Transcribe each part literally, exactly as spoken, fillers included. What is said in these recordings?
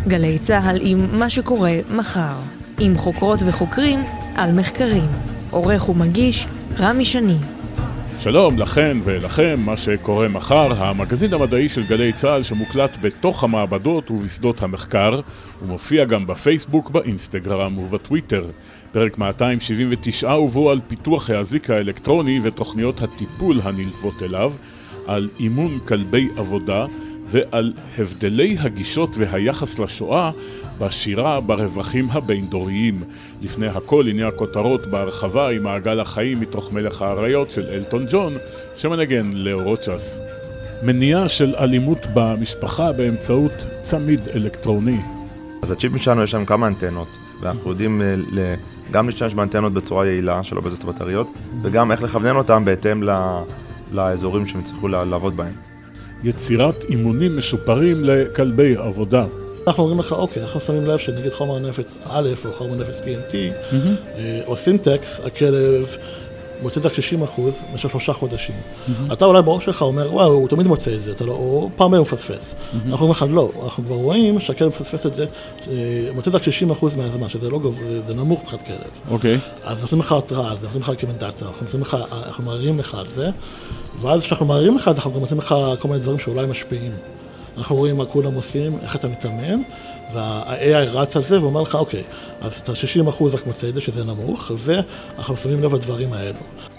גלי צהל עם מה שקורה מחר. עם חוקרות וחוקרים על מחקרים. עורך ומגיש רמי שני. שלום לכן ולכם, מה שקורה מחר, המגזין המדעי של גלי צהל שמוקלט בתוך המעבדות ובשדות המחקר, ומופיע גם בפייסבוק, באינסטגרם ובטוויטר. פרק מאתיים שבעים ותשע ובו על פיתוח האזיק האלקטרוני ותוכניות הטיפול הנלוות אליו, על אימון כלבי עבודה ועל הבדלי הגישות והיחס לשואה בשירה ברווחים הבין-דוריים. לפני הכל הנה הכותרות בהרחבה עם מעגל החיים מתוך מלך האריות של אלטון ג'ון שמנגן לאורוצ'ס. מניעה של אלימות במשפחה באמצעות צמיד אלקטרוני. אז הצ'יפים שלנו יש להם כמה אנטנות, ואנחנו יודעים גם להשתמש באנטנות בצורה יעילה שלא בזזת בטריות, וגם איך לכוונן אותם בהתאם לאזורים שהם צריכו לעבוד בהם. יצירת אימונים משופרים לכלבי עבודה. אנחנו אומרים לך, אוקיי, אנחנו שמים לב שנגיד חומר נפץ א' או חומר נפץ טי אן טי, או סימטקס, הכלב מוצא את ה-שישים אחוז במשך שלושה חודשים. אתה אולי בראש שלך אומר, וואו, הוא תמיד מוצא את זה, או פעם ביום מפספס. אנחנו אומרים לך, לא, אנחנו כבר רואים שהכלב מפספס את זה, מוצא את ה-שישים אחוז מהזמן, שזה לא גבוה, זה נמוך מבחינת כלב. אוקיי. אז נותנים לך התראה, נותנים לך רקומנדציה, אנחנו מעריכים לך על זה, ואז כשאנחנו מעריכים לך, אנחנו גם נותנים לך כל מיני דברים שאולי משפיעים. אנחנו רואים מה כולם עושים, איך אתה מתאמן, וה-איי איי רץ על זה ואומר לך, אוקיי, אז את ה-שישים אחוז רק מוצא את זה שזה נמוך, ואנחנו שמים לב לדברים האלו.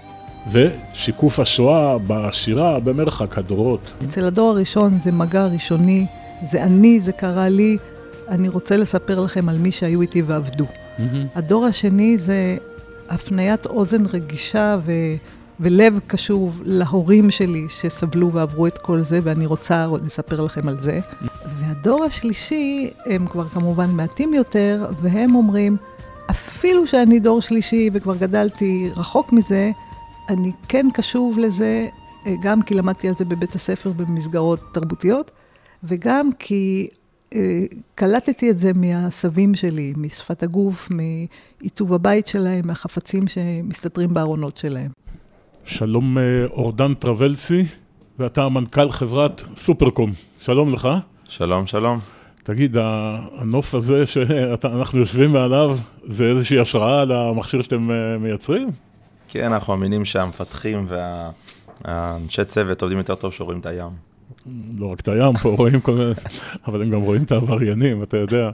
ושיקוף השואה בשירה במרחק הדורות. אצל הדור הראשון זה מגע ראשוני, זה אני, זה קרה לי, אני רוצה לספר לכם על מי שהיו איתי ועבדו. הדור השני זה הפניית אוזן רגישה ו... ולב קשוב להורים שלי שסבלו ועברו את כל זה, ואני רוצה לספר לכם על זה. והדור השלישי הם כבר כמובן מעטים יותר, והם אומרים, אפילו שאני דור שלישי וכבר גדלתי רחוק מזה, אני כן קשוב לזה, גם כי למדתי על זה בבית הספר במסגרות תרבותיות, וגם כי אה, קלטתי את זה מהסבים שלי, משפת הגוף, מעיצוב הבית שלהם, מהחפצים שמסתתרים בארונות שלהם. שלום אורדן טרבלסי, ואתה המנכ"ל חברת סופרקום. שלום לך. שלום, שלום. תגיד, הנוף הזה שאנחנו יושבים מעליו, זה איזושהי השראה למכשיר שאתם מייצרים? כן, אנחנו מאמינים שהמפתחים והאנשי צוות עובדים יותר טוב שרואים את הים. לא רק את הים, פה רואים כל מיני, אבל הם גם רואים את העבריינים, אתה יודע.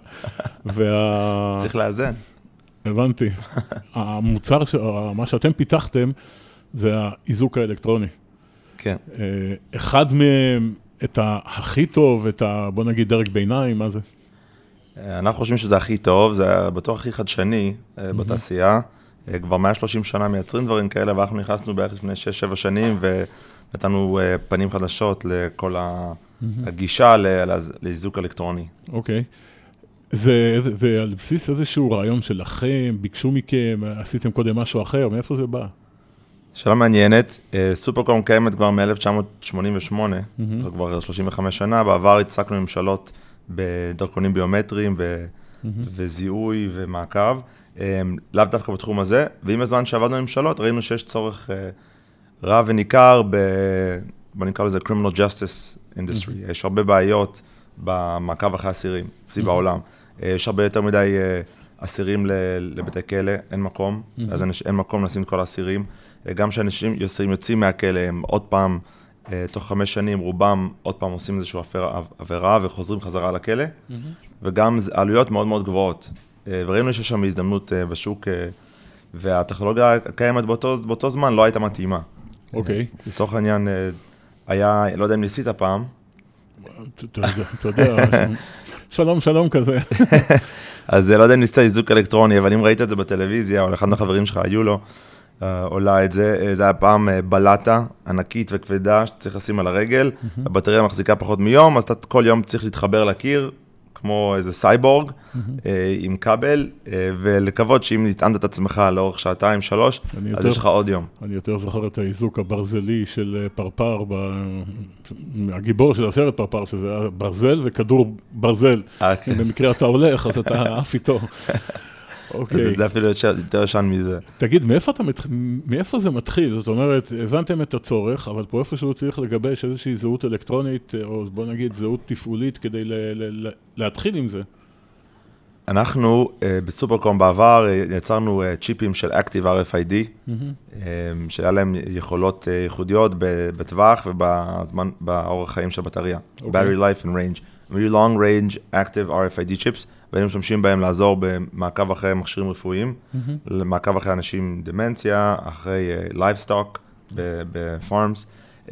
וה... צריך לאזן. הבנתי. המוצר, מה שאתם פיתחתם, זה האיזוק האלקטרוני. כן. אחד מהם, את הכי טוב, את ה... בוא נגיד דרג ביניים, מה זה? אנחנו חושבים שזה הכי טוב, זה בטוח הכי חדשני בתעשייה. כבר מאה ושלושים שנה מייצרים דברים כאלה, ואנחנו נכנסנו בערך לפני שש שבע שנים, ונתנו פנים חדשות לכל הגישה לאיזוק אלקטרוני. אוקיי. זה, זה על בסיס איזשהו רעיון שלכם, ביקשו מכם, עשיתם קודם משהו אחר, מאיפה זה בא? שאלה מעניינת, סופרקום קיימת כבר מ-אלף תשע מאות שמונים ושמונה, mm-hmm. כבר שלושים וחמש שנה, בעבר הצקנו ממשלות בדרכונים ביומטריים ו- mm-hmm. וזיהוי ומעקב, לאו דווקא בתחום הזה, ועם הזמן שעבדנו בממשלות ראינו שיש צורך רב וניכר, ב- בוא נקרא לזה criminal justice industry, mm-hmm. יש הרבה בעיות במעקב אחרי אסירים, סביב mm-hmm. העולם, יש הרבה יותר מדי אסירים לבתי כלא, אין מקום, mm-hmm. אז אין מקום לשים את כל האסירים, גם שאנשים יוצאים, יוצאים מהכלא, הם עוד פעם, תוך חמש שנים, רובם עוד פעם עושים איזושהי עבירה וחוזרים חזרה לכלא, mm-hmm. וגם עלויות מאוד מאוד גבוהות. וראינו שיש שם הזדמנות בשוק, והטכנולוגיה הקיימת באותו, באותו זמן לא הייתה מתאימה. אוקיי. Okay. לצורך העניין, היה, לא יודע אם ניסית פעם. אתה יודע, שלום שלום כזה. אז לא יודע אם ניסית איזוק אלקטרוני, אבל אם ראית את זה בטלוויזיה, או אחד מהחברים שלך היו לו, עולה את זה, זה היה פעם בלטה ענקית וכבדה שצריך לשים על הרגל, הבטריה מחזיקה פחות מיום, אז אתה כל יום צריך להתחבר לקיר, כמו איזה סייבורג, עם כבל, ולקוות שאם נטענת את עצמך לאורך שעתיים, שלוש, אז יש לך עוד יום. אני יותר זוכר את האיזוק הברזלי של פרפר, הגיבור של הסרט פרפר, שזה היה ברזל וכדור ברזל. במקרה אתה הולך, אז אתה אף איתו. אוקיי. זה אפילו יותר ישן מזה. תגיד, מאיפה אתה מת... מאיפה זה מתחיל? זאת אומרת, הבנתם את הצורך, אבל פה איפשהו צריך לגבש איזושהי זהות אלקטרונית, או בוא נגיד זהות תפעולית, כדי ל... ל... להתחיל עם זה. אנחנו בסופרקום בעבר יצרנו צ'יפים של Active אר אף איי די, שהיה להם יכולות ייחודיות בטווח ובזמן, באורך חיים של בטריה. Battery life and range. very long range Active אר אף איי די chips, והיינו משתמשים בהם לעזור במעקב אחרי מכשירים רפואיים, למעקב אחרי אנשים עם דמנציה, אחרי livestock בפארמס,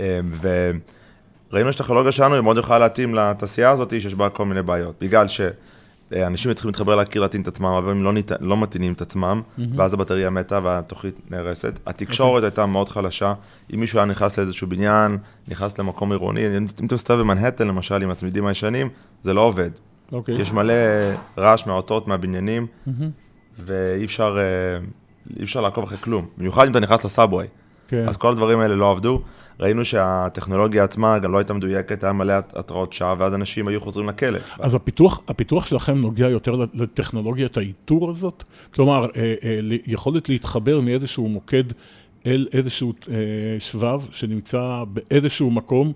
וראינו שהטכנולוגיה שלנו היא מאוד יכולה להתאים לתעשייה הזאת, שיש בה כל מיני בעיות, בגלל ש... אנשים צריכים להתחבר להכיר להתאים את עצמם, אבל הם לא, נת... לא מתאינים את עצמם, mm-hmm. ואז הבטריה מתה והתוכנית נהרסת. התקשורת okay. הייתה מאוד חלשה. אם מישהו היה נכנס לאיזשהו בניין, נכנס למקום עירוני, אם אתה מסתובב במנהטן, למשל, עם התלמידים הישנים, זה לא עובד. Okay. יש מלא רעש מהאותות, מהבניינים, mm-hmm. ואי אפשר, אי אפשר לעקוב אחרי כלום. במיוחד אם אתה נכנס לסאבווי. Okay. אז כל הדברים האלה לא עבדו. ראינו שהטכנולוגיה עצמה גם לא הייתה מדויקת, היה מלא התראות שעה, ואז אנשים היו חוזרים לכלא. אז הפיתוח, הפיתוח שלכם נוגע יותר לטכנולוגיית האיתור הזאת? כלומר, יכולת להתחבר מאיזשהו מוקד אל איזשהו שבב שנמצא באיזשהו מקום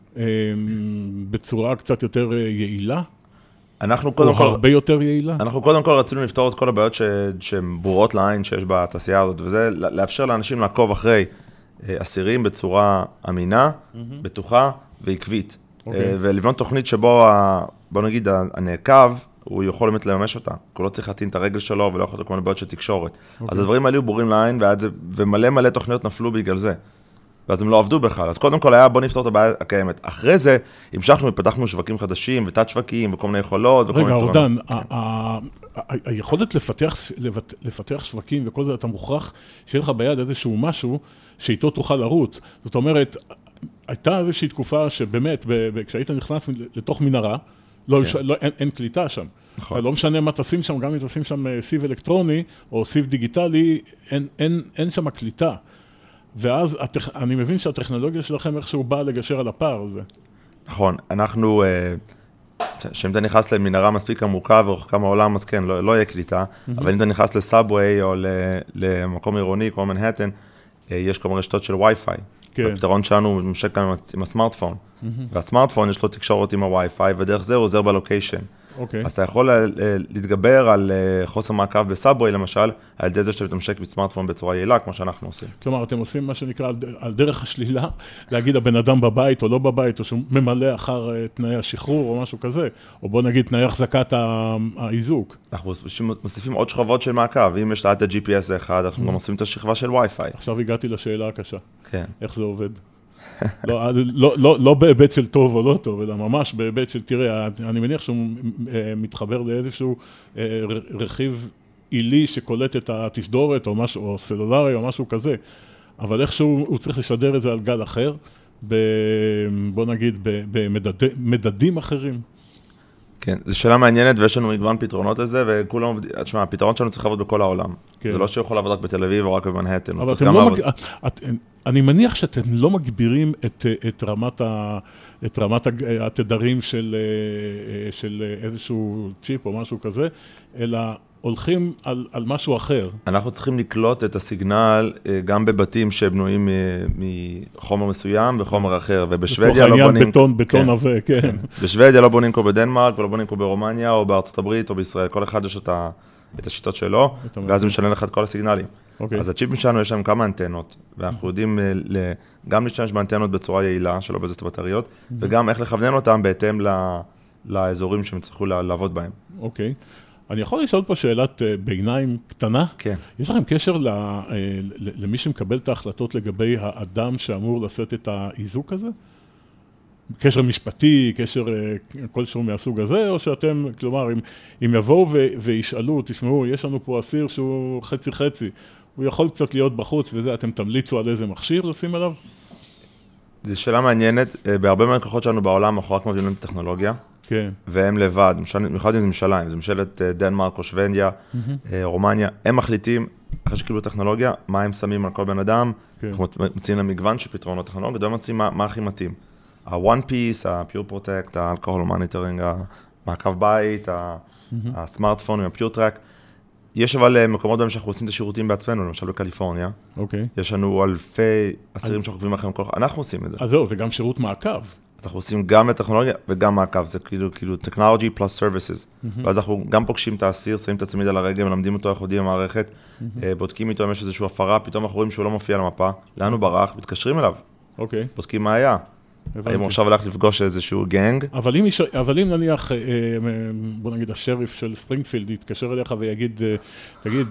בצורה קצת יותר יעילה? אנחנו קודם או כל, הרבה יותר יעילה? אנחנו קודם כל רצינו לפתור את כל הבעיות שהן ברורות לעין שיש בתעשייה הזאת, וזה לאפשר לאנשים לעקוב אחרי אסירים בצורה אמינה, בטוחה ועקבית. ולבנות תוכנית שבו, בוא נגיד, הנעקב, הוא יכול באמת לממש אותה. הוא לא צריך להתאים את הרגל שלו ולא יכול להיות כל מיני בעיות של תקשורת. אז הדברים האלה היו ברורים לעין, ומלא מלא תוכניות נפלו בגלל זה. ואז הם לא עבדו בכלל. אז קודם כל היה, בוא נפתור את הבעיה הקיימת. אחרי זה, המשכנו ופתחנו שווקים חדשים, ותת שווקים, וכל מיני יכולות. רגע, אורדן, היכולת לפתח שווקים וכל זה, אתה מוכרח שיהיה לך ביד איזשהו משהו שאיתו תוכל לרוץ. זאת אומרת, הייתה איזושהי תקופה שבאמת, כשהיית נכנס לתוך מנהרה, לא, כן. לא, אין, אין קליטה שם. נכון. לא משנה מה תשים שם, גם אם תשים שם סיב אלקטרוני או סיב דיגיטלי, אין, אין, אין שם קליטה. ואז הטכ... אני מבין שהטכנולוגיה שלכם איכשהו באה לגשר על הפער הזה. נכון, אנחנו, שאם אתה נכנס למנהרה מספיק עמוקה ורחוקה מהעולם, אז כן, לא, לא יהיה קליטה, mm-hmm. אבל אם אתה נכנס לסאבווי או למקום עירוני כמו מנהטן, יש כל מיני רשתות של וי-פיי. כן. הפתרון שלנו ממשק גם עם הסמארטפון. Mm-hmm. והסמארטפון יש לו תקשורת עם הווי-פיי, ודרך זה הוא עוזר בלוקיישן. Okay. אז אתה יכול להתגבר על חוסר מעקב בסאבווי, למשל, על ידי זה שאתה מתמשק בסמארטפון בצורה יעילה, כמו שאנחנו עושים. כלומר, אתם עושים מה שנקרא על, על דרך השלילה, להגיד הבן אדם בבית או לא בבית, או שהוא ממלא אחר תנאי השחרור או משהו כזה, או בוא נגיד תנאי החזקת האיזוק. אנחנו מוסיפים עוד שכבות של מעקב, אם יש לה את ה-ג'י פי אס אחד, אנחנו גם עושים את השכבה של וי-פיי. עכשיו הגעתי לשאלה הקשה. כן. איך זה עובד? לא, לא, לא, לא בהיבט של טוב או לא טוב, אלא ממש בהיבט של, תראה, אני מניח שהוא מתחבר לאיזשהו רכיב עילי שקולט את התשדורת או משהו, או סלולרי או משהו כזה, אבל איכשהו הוא צריך לשדר את זה על גל אחר, ב, בוא נגיד, במדדים אחרים. כן, זו שאלה מעניינת ויש לנו מגוון פתרונות לזה, וכולם, תשמע, הפתרון שלנו צריך לעבוד בכל העולם. כן. זה לא שיכול לעבוד רק בתל אביב או רק במנהטן. אבל אתם לא לעבוד... מג... את, אני מניח שאתם לא מגבירים את, את רמת, ה, את רמת התדרים של, של איזשהו צ'יפ או משהו כזה, אלא הולכים על, על משהו אחר. אנחנו צריכים לקלוט את הסיגנל גם בבתים שבנויים מחומר מסוים וחומר אחר, ובשוודיה לא בונים... בטון, בטון עבה, כן. כן. בשוודיה לא בונים כמו בדנמרק, ולא בונים כמו ברומניה, או בארצות הברית, או בישראל. כל אחד יש את, ה, את השיטות שלו, ואז הוא משלם לך את כל הסיגנלים. Okay. אז הצ'יפים שלנו יש להם כמה אנטנות, ואנחנו יודעים גם להשתמש באנטנות בצורה יעילה, שלא בזזת בטריות, mm-hmm. וגם איך לכוונן אותם בהתאם לאזורים שהם צריכו לעבוד בהם. אוקיי. Okay. אני יכול לשאול פה שאלת ביניים קטנה? כן. יש לכם קשר למי שמקבל את ההחלטות לגבי האדם שאמור לשאת את האיזוק הזה? קשר משפטי, קשר כלשהו מהסוג הזה, או שאתם, כלומר, אם, אם יבואו ו, וישאלו, תשמעו, יש לנו פה אסיר שהוא חצי חצי, הוא יכול קצת להיות בחוץ וזה, אתם תמליצו על איזה מכשיר לשים עליו? זו שאלה מעניינת, בהרבה מהלקוחות שלנו בעולם, אנחנו רק מבינים את הטכנולוגיה, כן. והם לבד, במיוחד אם זה ממשלה, אם זה ממשלת דנמרק או שוונדיה, mm-hmm. רומניה, הם מחליטים, אחרי שקיבלו טכנולוגיה, מה הם שמים על כל בן אדם, כן. אנחנו מציעים למגוון של פתרונות טכנולוגיות, והם מציעים מה, מה הכי מתאים. ה-One Piece, ה-Pure Protect, ה-Alcohol Monitoring, המעקב בית, הסמארטפון, ה-Pure Track. יש אבל מקומות בהם שאנחנו עושים את השירותים בעצמנו, למשל בקליפורניה. אוקיי. יש לנו אלפי אסירים שאנחנו עוקבים אחריהם כל... אנחנו עושים את זה. אז זהו, זה גם שירות מעקב. אז אנחנו עושים גם את הטכנולוגיה וגם מעקב, זה כאילו, כאילו, technology plus services. Mm-hmm. ואז אנחנו גם פוגשים את האסיר, שמים את הצמיד על הרגל, מלמדים אותו איך עובדים במערכת, mm-hmm. בודקים איתו אם יש איזושהי הפרה, פתאום אנחנו רואים שהוא לא מופיע על המפה, לאן הוא ברח, מתקשרים אליו. אוקיי. Okay. בודקים מה היה. האם הוא עכשיו הלך לפגוש איזשהו גנג? אבל אם, אבל אם נניח, בוא נגיד, השריף של ספרינגפילד יתקשר אליך ויגיד, תגיד,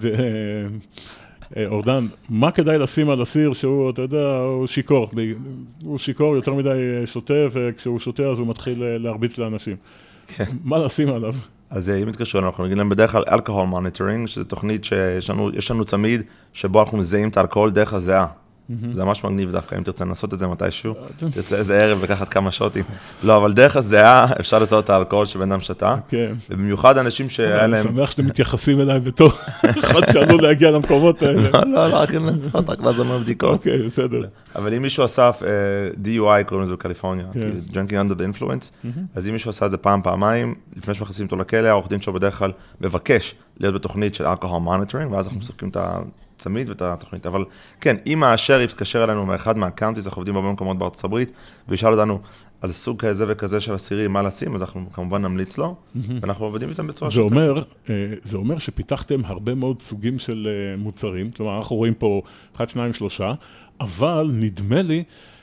אורדן, מה כדאי לשים על אסיר שהוא, אתה יודע, הוא שיקור, הוא שיקור יותר מדי שותה, וכשהוא שותה אז הוא מתחיל להרביץ לאנשים. מה לשים עליו? אז אם מתקשרו, אנחנו נגיד להם בדרך כלל אלכוהול מוניטורינג, שזו תוכנית שיש לנו, יש לנו צמיד שבו אנחנו מזהים את האלכוהול דרך הזיעה. זה ממש מגניב דווקא, אם תרצה לנסות את זה מתישהו, תרצה איזה ערב וכך כמה שוטים. לא, אבל דרך הזיעה אפשר לזהות את האלכוהול שבן אדם שתה, ובמיוחד אנשים שהיה להם... אני שמח שאתם מתייחסים אליי בתור אחד שעלול להגיע למקומות האלה. לא, לא, לא, רק לנסות, רק לעזור מהבדיקות. אוקיי, בסדר. אבל אם מישהו אסף די יו איי, קוראים לזה בקליפורניה, Drinking Under the Influence, אז אם מישהו עשה את זה פעם, פעמיים, לפני שמכניסים אותו לכלא, העורך דין שלו בדרך כלל מבקש להיות בתוכנית של אלכוהול מוניטורינג, ואז אנחנו מספקים את הצמיד ואת התוכנית. אבל כן, אם השריף תקשר אלינו מאחד מהקאונטיז, אנחנו עובדים הרבה מקומות בארצות הברית, וישאל אותנו על סוג כזה וכזה של אסירים, מה לשים, אז אנחנו כמובן נמליץ לו, ואנחנו עובדים איתם בצורה זה אומר, זה אומר שפיתחתם הרבה מאוד סוגים של מוצרים, כלומר, אנחנו רואים פה אחד, שניים, שלושה, אבל נדמה לי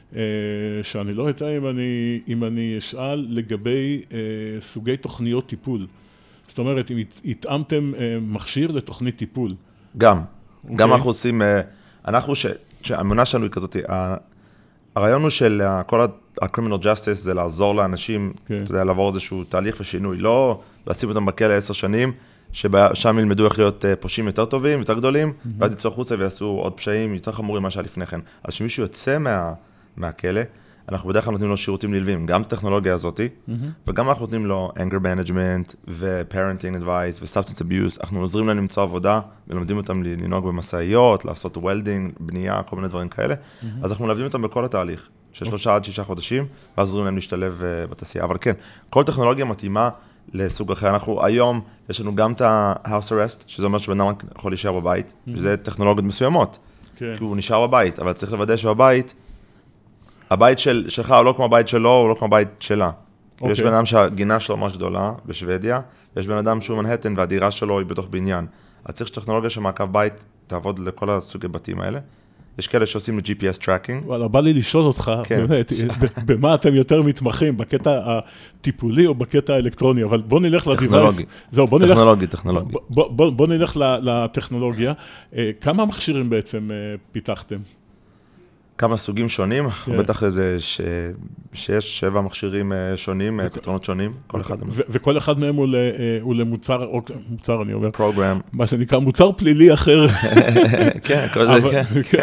שאני לא יודע אם אני, אם אני אשאל לגבי סוגי תוכניות טיפול. זאת אומרת, אם התאמתם מכשיר לתוכנית טיפול. גם. גם אנחנו עושים, אנחנו, שהאמונה שלנו היא כזאת, הרעיון הוא של כל ה-criminal justice זה לעזור לאנשים, אתה יודע, לעבור איזשהו תהליך ושינוי, לא לשים אותם בכלא עשר שנים, ששם ילמדו איך להיות פושעים יותר טובים, יותר גדולים, ואז יצאו חוצה ויעשו עוד פשעים יותר חמורים מה שהיה לפני כן. אז שמישהו יוצא מהכלא, אנחנו בדרך כלל נותנים לו שירותים נלווים, גם הטכנולוגיה הזאת, וגם אנחנו נותנים לו anger management ו-parenting advice ו-substance abuse, אנחנו עוזרים להם למצוא עבודה, ולמדים אותם לנהוג במסעיות, לעשות welding, בנייה, כל מיני דברים כאלה, אז אנחנו מלווים אותם בכל התהליך, של שלושה עד שישה חודשים, ואז עוזרים להם להשתלב בתעשייה. אבל כן, כל טכנולוגיה מתאימה לסוג אחר. אנחנו היום, יש לנו גם את ה-house arrest, שזה אומר שבן אדם יכול להישאר בבית, וזה טכנולוגיות מסוימות, כי הוא נשאר בבית, אבל צריך לוודא שהבית הבית של, שלך הוא לא כמו הבית שלו, הוא לא כמו הבית שלה. Okay. יש בן אדם שהגינה שלו ממש גדולה בשוודיה, ויש בן אדם שהוא מנהטן והדירה שלו היא בתוך בניין. אז צריך שטכנולוגיה שמעקב בית תעבוד לכל הסוגי בתים האלה. יש כאלה שעושים ל-ג'י פי אס טראקינג. וואלה, בא לי לשאול אותך, כן. באמת, במה אתם יותר מתמחים, בקטע הטיפולי או בקטע האלקטרוני, אבל בוא נלך לדיווייס. טכנולוגי, זהו, בוא טכנולוגי, נלך, טכנולוגי. בוא, בוא, בוא נלך לטכנולוגיה. כמה מכשירים בעצם פיתחתם? כמה סוגים שונים, בטח איזה שש, שבע מכשירים שונים, פתרונות שונים, כל אחד. וכל אחד מהם הוא למוצר, או מוצר אני אומר, פרוגרם. מה שנקרא מוצר פלילי אחר. כן, כל זה, כן.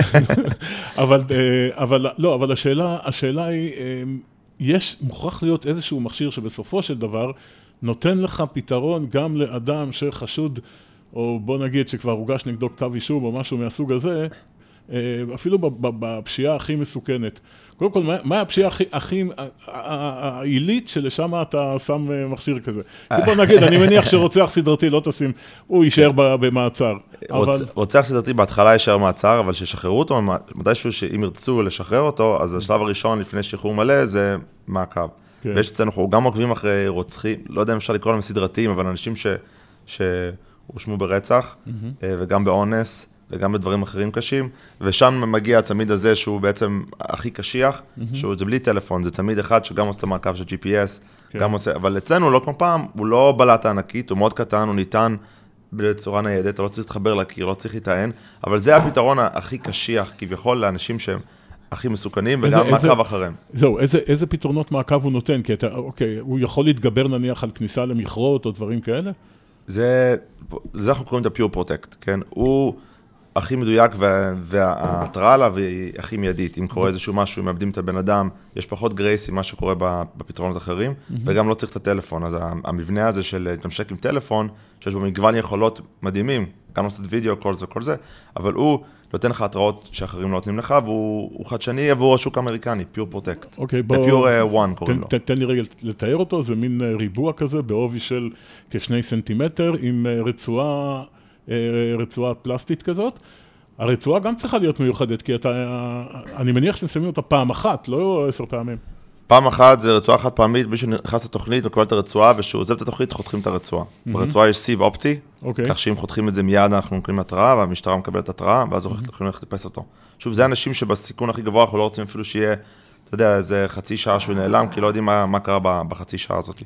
אבל לא, אבל השאלה, השאלה היא, יש, מוכרח להיות איזשהו מכשיר שבסופו של דבר נותן לך פתרון גם לאדם שחשוד, או בוא נגיד שכבר הוגש נגדו כתב אישום או משהו מהסוג הזה, אפילו בפשיעה הכי מסוכנת. קודם כל, מה הפשיעה הכי העילית שלשם אתה שם מכשיר כזה? כי בוא נגיד, אני מניח שרוצח סדרתי לא תשים, הוא יישאר במעצר. רוצח סדרתי בהתחלה יישאר מעצר, אבל ששחררו אותו, מתישהו שאם ירצו לשחרר אותו, אז השלב הראשון לפני שחרור מלא זה מעקב. ויש אצלנו, אנחנו גם עוקבים אחרי רוצחים, לא יודע אם אפשר לקרוא להם סדרתיים, אבל אנשים שהושמו ברצח, וגם באונס, וגם בדברים אחרים קשים, ושם מגיע הצמיד הזה שהוא בעצם הכי קשיח, שהוא זה בלי טלפון, זה צמיד אחד שגם עושה מעקב של ג'י פי אס, גם עושה, אבל אצלנו לא כמו פעם, הוא לא בלטה ענקית, הוא מאוד קטן, הוא ניתן בצורה ניידת, אתה לא צריך להתחבר לקיר, לא צריך להתאן, אבל זה הפתרון הכי קשיח, כביכול לאנשים שהם הכי מסוכנים, וגם מעקב אחריהם. זהו, איזה פתרונות מעקב הוא נותן? כי אתה, אוקיי, הוא יכול להתגבר נניח על כניסה למכרות או דברים כאלה? זה, זה אנחנו קוראים את ה-Pure Protect, כן? הוא הכי מדויק וההתראה עליו היא הכי מיידית. אם קורה איזשהו משהו, אם מאבדים את הבן אדם, יש פחות גרייס עם מה שקורה בפתרונות אחרים, וגם לא צריך את הטלפון. אז המבנה הזה של להתממשק עם טלפון, שיש בו מגוון יכולות מדהימים, גם לעשות וידאו, כל זה, כל זה, אבל הוא נותן לך התראות שאחרים לא נותנים לך, והוא חדשני עבור השוק האמריקני, Pure Protect. אוקיי, בוא... Pure One קוראים לו. תן לי רגע לתאר אותו, זה מין ריבוע כזה, בעובי של כשני סנטימטר, עם רצועה רצועה פלסטית כזאת. הרצועה גם צריכה להיות מיוחדת, כי אתה, אני מניח ששמים אותה פעם אחת, לא עשר פעמים. פעם אחת זה רצועה חד פעמית, מישהו נכנס לתוכנית, מקבל את הרצועה, ושהוא עוזב את התוכנית, חותכים את הרצועה. ברצועה יש סיב אופטי, כך שאם חותכים את זה מיד, אנחנו נקרים התראה, והמשטרה מקבלת התראה, ואז אנחנו יכולים לחפש אותו. שוב, זה אנשים שבסיכון הכי גבוה, אנחנו לא רוצים אפילו שיהיה, אתה יודע, איזה חצי שעה שהוא נעלם, כי לא יודעים מה קרה בחצי שעה הזאת.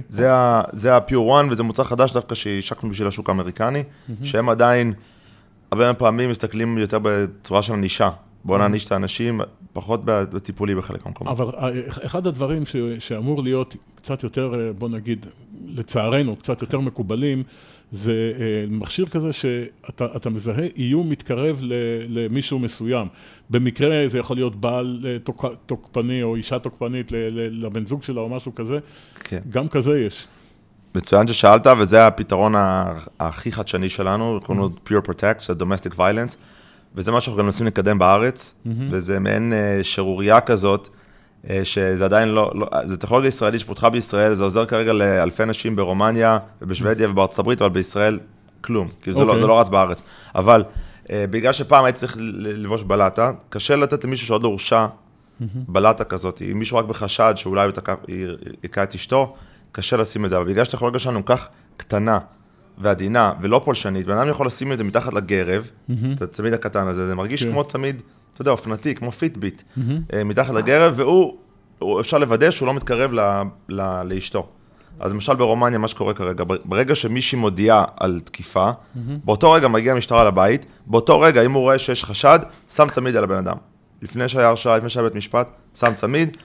זה ה-Pure One, וזה מוצר חדש דווקא שהשקנו בשביל השוק האמריקני, שהם עדיין, הרבה פעמים מסתכלים יותר בצורה של נישה. בוא נעניש את האנשים, פחות בטיפולי בחלק המקומות. אבל אחד הדברים ש, שאמור להיות קצת יותר, בוא נגיד, לצערנו, קצת יותר מקובלים, זה מכשיר כזה שאתה אתה מזהה איום מתקרב למישהו מסוים. במקרה זה יכול להיות בעל תוק, תוקפני או אישה תוקפנית לבן זוג שלה או משהו כזה. כן. גם כזה יש. מצוין ששאלת, וזה הפתרון הכי חדשני שלנו, קוראים לו Pure Protect, זה Domestic Violence. וזה מה שאנחנו גם מנסים לקדם בארץ, mm-hmm. וזה מעין uh, שרוריה כזאת, uh, שזה עדיין לא, לא, זה טכנולוגיה ישראלית שפותחה בישראל, זה עוזר כרגע לאלפי אנשים ברומניה ובשוודיה ובארצות הברית, אבל בישראל כלום, כי okay. זה, לא, זה לא רץ בארץ. אבל uh, בגלל שפעם הייתי צריך לבוש בלטה, קשה לתת למישהו שעוד לא הורשע mm-hmm. בלטה כזאת, אם מישהו רק בחשד שאולי יקע את אשתו, קשה לשים את זה, אבל בגלל שהטכנולוגיה שלנו כך קטנה, ועדינה, ולא פולשנית, בן אדם יכול לשים את זה מתחת לגרב, את הצמיד הקטן הזה, זה מרגיש כמו צמיד, אתה יודע, אופנתי, כמו פיטביט, מתחת לגרב, והוא אפשר לוודא שהוא לא מתקרב לאשתו. אז למשל ברומניה, מה שקורה כרגע, ברגע שמישהי מודיעה על תקיפה, באותו רגע מגיע המשטרה לבית, באותו רגע, אם הוא רואה שיש חשד, שם צמיד על הבן אדם. לפני שהיה הרשעה, לפני שהיה בית משפט, שם צמיד,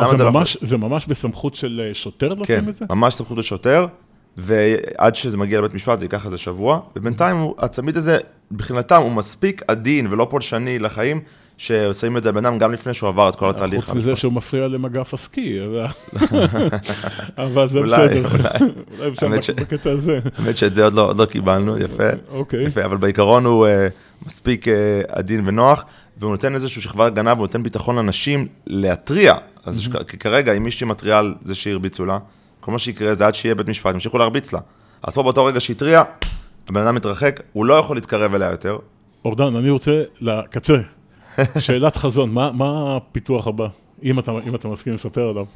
זה ממש בסמכות של שוטר לשים את זה? כן, ממש סמכות לשוטר, ועד שזה מגיע לבית משפט, זה ייקח איזה שבוע, ובינתיים הצמיד הזה, מבחינתם, הוא מספיק עדין ולא פולשני לחיים, שעושים את זה בינם גם לפני שהוא עבר את כל התהליך. חוץ מזה שהוא מפריע למגף הסקי, אבל זה בסדר. אולי אפשר בקטע הזה. האמת שאת זה עוד לא קיבלנו, יפה. אבל בעיקרון הוא מספיק עדין ונוח, והוא נותן איזשהו שכבה הגנה, והוא נותן ביטחון לאנשים להתריע. אז כרגע, אם מישהי מתריע על זה שהרביצו לה, כל מה שיקרה זה עד שיהיה בית משפט, המשיכו להרביץ לה. אז פה באותו רגע שהתריע, הבן אדם מתרחק, הוא לא יכול להתקרב אליה יותר. אורדן, אני רוצה לקצה. שאלת חזון, מה, מה הפיתוח הבא? אם אתה, אם אתה מסכים לספר עליו.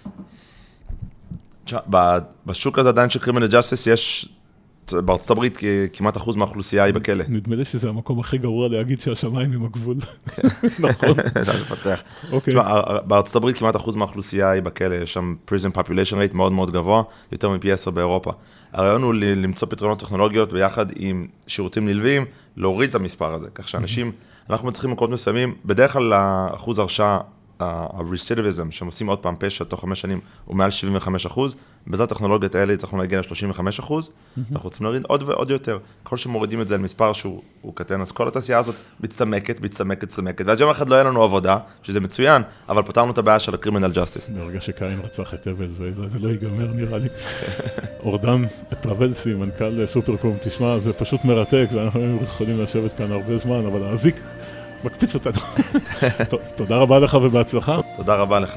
בשוק הזה עדיין של קרימינל ג'אסטיס יש, בארצות הברית כמעט אחוז מהאוכלוסייה היא בכלא. נדמה לי שזה המקום הכי גרוע להגיד שהשמיים הם הגבול. נכון. אפשר לפתח. בארצות הברית כמעט אחוז מהאוכלוסייה היא בכלא, יש שם prison population rate מאוד מאוד גבוה, יותר מפי עשר באירופה. הרעיון הוא למצוא פתרונות טכנולוגיות ביחד עם שירותים נלווים, להוריד את המספר הזה, כך שאנשים, אנחנו מצליחים מקומות מסוימים, בדרך כלל האחוז הרשעה, ה-recidivism, שהם עושים עוד פעם פשע תוך חמש שנים, הוא מעל שבעים וחמישה אחוז, בעזרת הטכנולוגיות האלה אנחנו נגיע ל-שלושים וחמישה אחוז, אנחנו רוצים להוריד עוד ועוד יותר, ככל שמורידים את זה למספר שהוא קטן, אז כל התעשייה הזאת מצטמקת, מצטמקת, מצטמקת, ואז יום אחד לא יהיה לנו עבודה, שזה מצוין, אבל פתרנו את הבעיה של הקרימינל ג'אסטיס. ברגע שקין רצח את אבל, זה לא ייגמר נראה לי. אורדן טרבלסי, מנכ"ל סופרקום, תשמע, זה פשוט מרתק, ואנחנו יכולים לשבת כאן הרבה זמן, אבל להזיק מקפיץ אותנו. תודה רבה לך ובהצלחה. תודה רבה לך.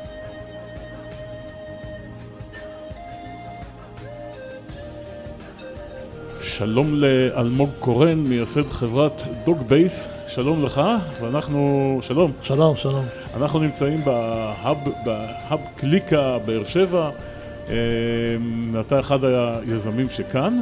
שלום לאלמוג קורן, מייסד חברת דוג-בייס. שלום לך, ואנחנו, שלום. שלום, שלום. אנחנו נמצאים בהאב, בהאב קליקה באר שבע. אתה אחד היזמים שכאן.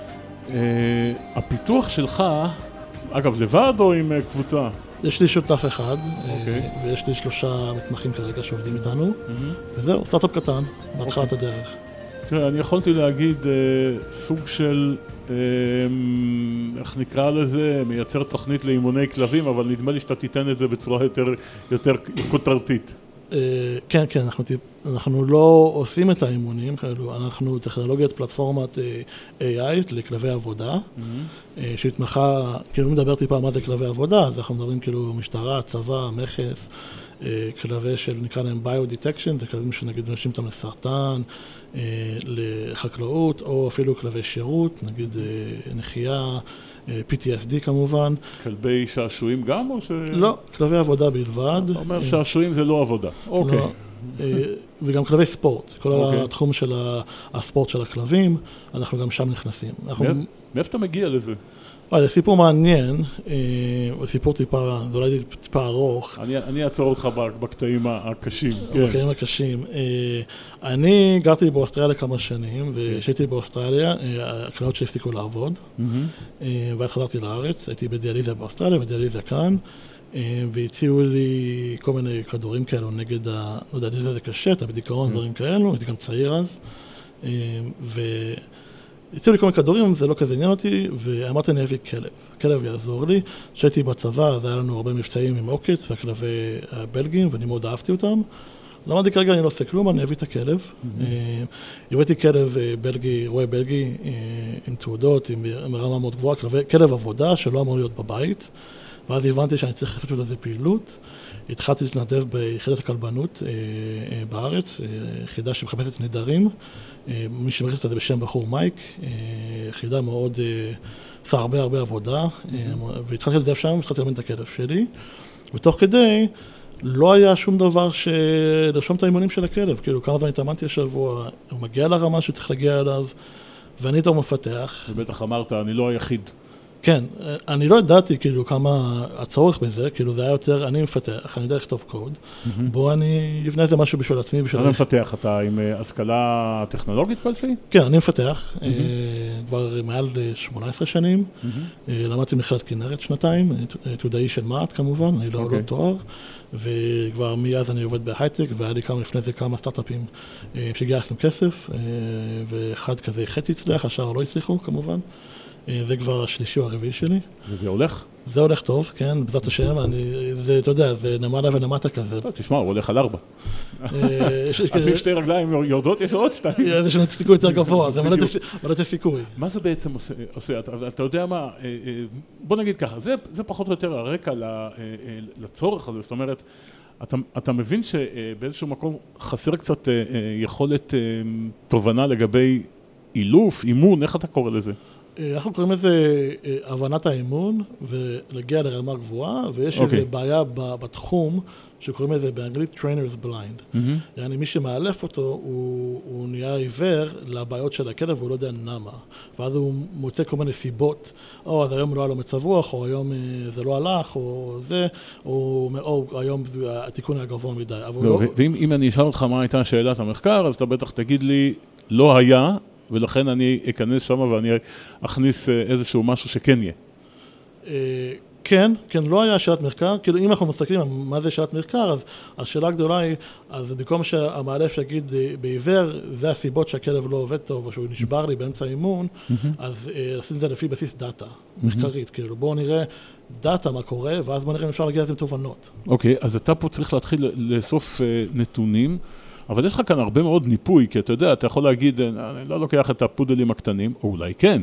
הפיתוח שלך, אגב, לבד או עם קבוצה? יש לי שותף אחד, okay. ויש לי שלושה מתמחים כרגע שעובדים איתנו, mm-hmm. וזהו, סטארט-אפ קטן, בהתחלת okay. הדרך. תראה, אני יכולתי להגיד אה, סוג של, אה, איך נקרא לזה, מייצר תוכנית לאימוני כלבים, אבל נדמה לי שאתה תיתן את זה בצורה יותר, יותר כותרתית. כן, כן, אנחנו, אנחנו לא עושים את האימונים כאלו, אנחנו טכנולוגיית פלטפורמת איי איי לכלבי עבודה, mm-hmm. שהתמחה, כאילו מדבר טיפה מה זה כלבי עבודה, אז אנחנו מדברים כאילו משטרה, צבא, מכס, כלבי של נקרא להם ביו-דיטקשן, זה כלבים שנגיד נשים אותם לסרטן, לחקלאות, או אפילו כלבי שירות, נגיד נחייה, פי טי אס די כמובן. כלבי שעשועים גם או ש... לא, כלבי עבודה בלבד. אתה אומר שעשועים זה לא עבודה. אוקיי. וגם כלבי ספורט. כל התחום של הספורט של הכלבים, אנחנו גם שם נכנסים. מאיפה אתה מגיע לזה? זה סיפור מעניין, סיפור טיפה, זה אולי טיפה ארוך. אני אעצור אותך בקטעים הקשים. בקטעים הקשים. אני גרתי באוסטרליה כמה שנים, וכשהייתי באוסטרליה, הכליות שלי הפסיקו לעבוד, ואז חזרתי לארץ, הייתי בדיאליזה באוסטרליה, בדיאליזה כאן, והציעו לי כל מיני כדורים כאלו נגד, לא יודע, זה קשה, אתה בדיכאון, דברים כאלו, הייתי גם צעיר אז, ו... הציעו לי כל מיני כדורים, זה לא כזה עניין אותי, ואמרתי אני אביא כלב. כלב יעזור לי. כשהייתי בצבא, אז היה לנו הרבה מבצעים עם עוקץ והכלבי הבלגים, ואני מאוד אהבתי אותם. למדתי כרגע, אני לא עושה כלום, אני אביא את הכלב. הבאתי כלב בלגי, רואה בלגי, עם תעודות, עם רמה מאוד גבוהה, כלב עבודה שלא אמור להיות בבית. ואז הבנתי שאני צריך לעשות לזה פעילות. התחלתי להתנדב ביחידת הכלבנות בארץ, יחידה שמחפשת נדרים. מי שמריץ את זה בשם בחור מייק, יחידה מאוד, עשה הרבה הרבה עבודה, והתחלתי לדף שם, התחלתי ללמד את הכלב שלי, ותוך כדי לא היה שום דבר לרשום את האימונים של הכלב, כאילו כמה זמן התאמנתי השבוע, הוא מגיע לרמה שצריך להגיע אליו, ואני איתו מפתח. ובטח אמרת, אני לא היחיד. כן, אני לא ידעתי כאילו כמה הצורך בזה, כאילו זה היה יותר, אני מפתח, אני יודע לכתוב קוד, בוא אני אבנה איזה משהו בשביל עצמי, בשביל... אתה מפתח, אתה עם השכלה טכנולוגית כלשהי? כן, אני מפתח, כבר מעל שמונה עשרה שנים, למדתי מכללת כנרת שנתיים, תעודאי של מה"ט כמובן, אני לא תואר, וכבר מאז אני עובד בהייטק, והיה לי כמה לפני זה כמה סטארט-אפים שגייסנו כסף, ואחד כזה חצי הצליח, השאר לא הצליחו כמובן. זה כבר השלישי או הרביעי שלי. וזה הולך? זה הולך טוב, כן, בעזרת השם, אני, זה, אתה יודע, זה נמלה ונמטה כזה. תשמע, הוא הולך על ארבע. אז אם שתי רגליים יורדות, יש עוד שתיים. יש לנו סיכוי יותר גבוה, זה מלא סיכוי. מה זה בעצם עושה? אתה יודע מה, בוא נגיד ככה, זה פחות או יותר הרקע לצורך הזה, זאת אומרת, אתה מבין שבאיזשהו מקום חסר קצת יכולת תובנה לגבי אילוף, אימון, איך אתה קורא לזה? אנחנו קוראים לזה הבנת האימון ולהגיע לרמה גבוהה, ויש איזו בעיה בתחום שקוראים לזה באנגלית trainers blind. יעני מי שמאלף אותו הוא נהיה עיוור לבעיות של הכלב והוא לא יודע למה. ואז הוא מוצא כל מיני סיבות, או אז היום לא היה לו מצב רוח, או היום זה לא הלך, או זה, או היום התיקון היה גבוה מדי. ואם אני אשאל אותך מה הייתה שאלת המחקר, אז אתה בטח תגיד לי, לא היה, ולכן אני אכנס שם ואני אכניס איזשהו משהו שכן יהיה. כן, כן, לא היה שאלת מחקר, כאילו אם אנחנו מסתכלים על מה זה שאלת מחקר, אז השאלה הגדולה היא, אז במקום שהמאלף יגיד בעיוור, זה הסיבות שהכלב לא עובד טוב, או שהוא נשבר לי באמצע האימון, אז עושים את זה לפי בסיס דאטה, מחקרית, כאילו בואו נראה דאטה מה קורה, ואז בואו נראה אם אפשר להגיע לזה עם תובנות. אוקיי, אז אתה פה צריך להתחיל לאסוף נתונים, אבל יש לך כאן הרבה מאוד ניפוי, כי אתה יודע, אתה יכול להגיד, אני לא לוקח את הפודלים הקטנים, או אולי כן,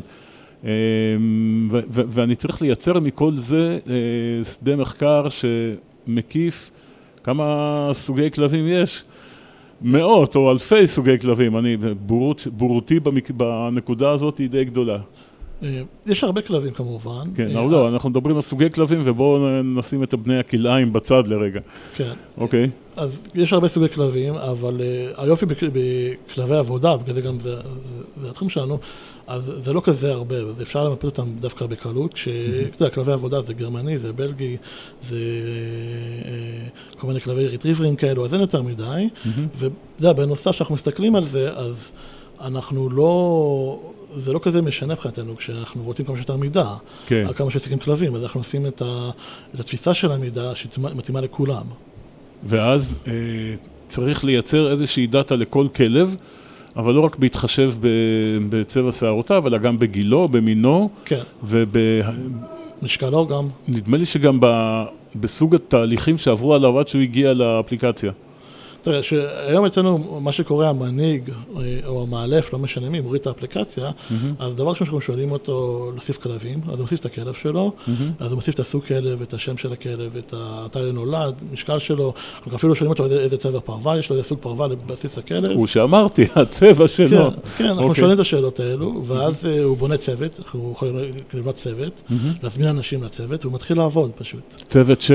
ואני צריך לייצר מכל זה שדה מחקר שמקיף כמה סוגי כלבים יש, מאות או אלפי סוגי כלבים, אני, בורותי בנקודה הזאת היא די גדולה. יש הרבה כלבים כמובן. כן, אבל לא, אנחנו מדברים על סוגי כלבים ובואו נשים את בני הכלאיים בצד לרגע. כן. אוקיי. אז יש הרבה סוגי כלבים, אבל היופי בכלבי עבודה, בגלל זה גם זה התחום שלנו, אז זה לא כזה הרבה, אז אפשר למפות אותם דווקא בקלות, כשאתה יודע, כלבי עבודה זה גרמני, זה בלגי, זה כל מיני כלבי ריטריברים כאלו, אז אין יותר מדי, ואתה יודע, בנוסף שאנחנו מסתכלים על זה, אז אנחנו לא... זה לא כזה משנה מבחינתנו, כשאנחנו רוצים כמה שיותר מידע, כן. על כמה שעסקים כלבים, אז אנחנו עושים את, ה, את התפיסה של המידע שמתאימה לכולם. ואז אה, צריך לייצר איזושהי דאטה לכל כלב, אבל לא רק בהתחשב בצבע שערותיו, אלא גם בגילו, במינו, כן. וב... משקלו גם. נדמה לי שגם ב, בסוג התהליכים שעברו עליו עד שהוא הגיע לאפליקציה. תראה, שהיום אצלנו מה שקורה המנהיג או המאלף, לא משנה מי, מוריד את האפליקציה, אז דבר שאנחנו שואלים אותו להוסיף כלבים, אז הוא מוסיף את הכלב שלו, אז הוא מוסיף את הסוג כלב, את השם של הכלב, את האתר נולד, משקל שלו, אנחנו אפילו שואלים אותו איזה צבע פרווה, יש לו איזה סוג פרווה לבסיס הכלב. הוא שאמרתי, הצבע שלו. כן, אנחנו שואלים את השאלות האלו, ואז הוא בונה צוות, אנחנו יכולים לבנות צוות, להזמין אנשים לצוות, והוא מתחיל לעבוד פשוט. צוות של?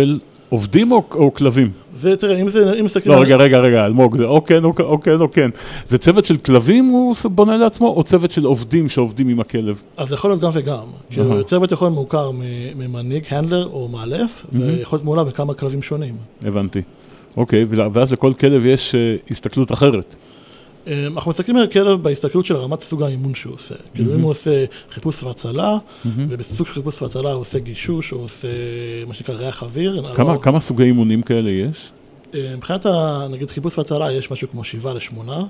עובדים או, או כלבים? זה, תראה, אם זה... אם זה לא, רגע, רגע, רגע, אלמוג, זה או כן, או כן, או כן. זה צוות של כלבים הוא בונה לעצמו, או צוות של עובדים שעובדים עם הכלב? אז זה יכול להיות גם וגם. כי צוות יכול להיות מוכר ממנהיג, הנדלר או מאלף, ויכול להיות מעולה בכמה כלבים שונים. הבנתי. אוקיי, ואז לכל כלב יש הסתכלות אחרת. אנחנו מסתכלים על כלב בהסתכלות של רמת סוג האימון שהוא עושה. כאילו אם הוא עושה חיפוש והצלה, ובסוג חיפוש והצלה הוא עושה גישוש, הוא עושה מה שנקרא ריח אוויר. כמה סוגי אימונים כאלה יש? מבחינת, נגיד, חיפוש והצלה יש משהו כמו שבעה לשמונה.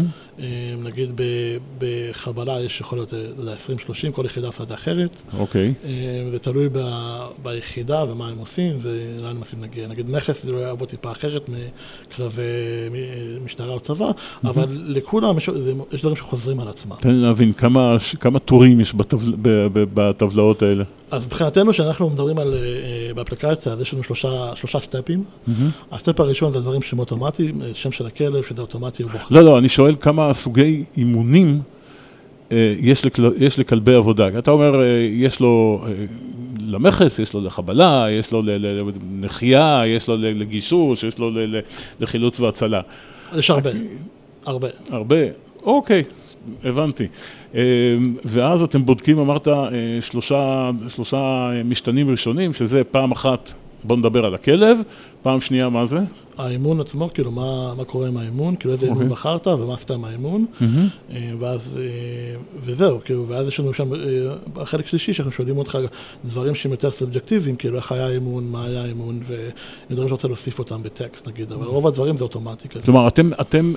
נגיד בחבלה יש יכול להיות עשרים שלושים, כל יחידה עושה את זה אחרת. אוקיי. זה תלוי ביחידה ומה הם עושים ולאן הם עושים להגיע. נגיד מכס זה לא יעבוד טיפה אחרת מכלבי משטרה או צבא, אבל לכולם יש דברים שחוזרים על עצמם. תן לי להבין, כמה טורים יש בטבלאות האלה? אז מבחינתנו שאנחנו מדברים על, באפליקציה, אז יש לנו שלושה, שלושה סטפים. הסטפ הראשון זה דברים שהם אוטומטיים, שם של הכלב, שזה אוטומטי הוא בוחר. לא, לא, אני שואל כמה סוגי אימונים יש, לכל, יש לכלבי עבודה. אתה אומר, יש לו למחס, יש לו לחבלה, יש לו לנחייה, יש לו לגישוש, יש לו לחילוץ והצלה. יש הרבה, הרבה. הרבה, אוקיי, הבנתי. ואז אתם בודקים, אמרת, שלושה, שלושה משתנים ראשונים, שזה פעם אחת, בוא נדבר על הכלב, פעם שנייה, מה זה? האימון עצמו, כאילו, מה, מה קורה עם האימון, כאילו, איזה אימון בחרת ומה עשתה עם האימון, ואז, וזהו, כאילו, ואז יש לנו שם, החלק שלישי, שאנחנו שואלים אותך דברים שהם יותר סובייקטיביים, כאילו, איך היה האימון, מה היה האימון, ודברים שרוצה להוסיף אותם בטקסט, נגיד, אבל רוב הדברים זה אוטומטי כזה. כלומר, אתם, אתם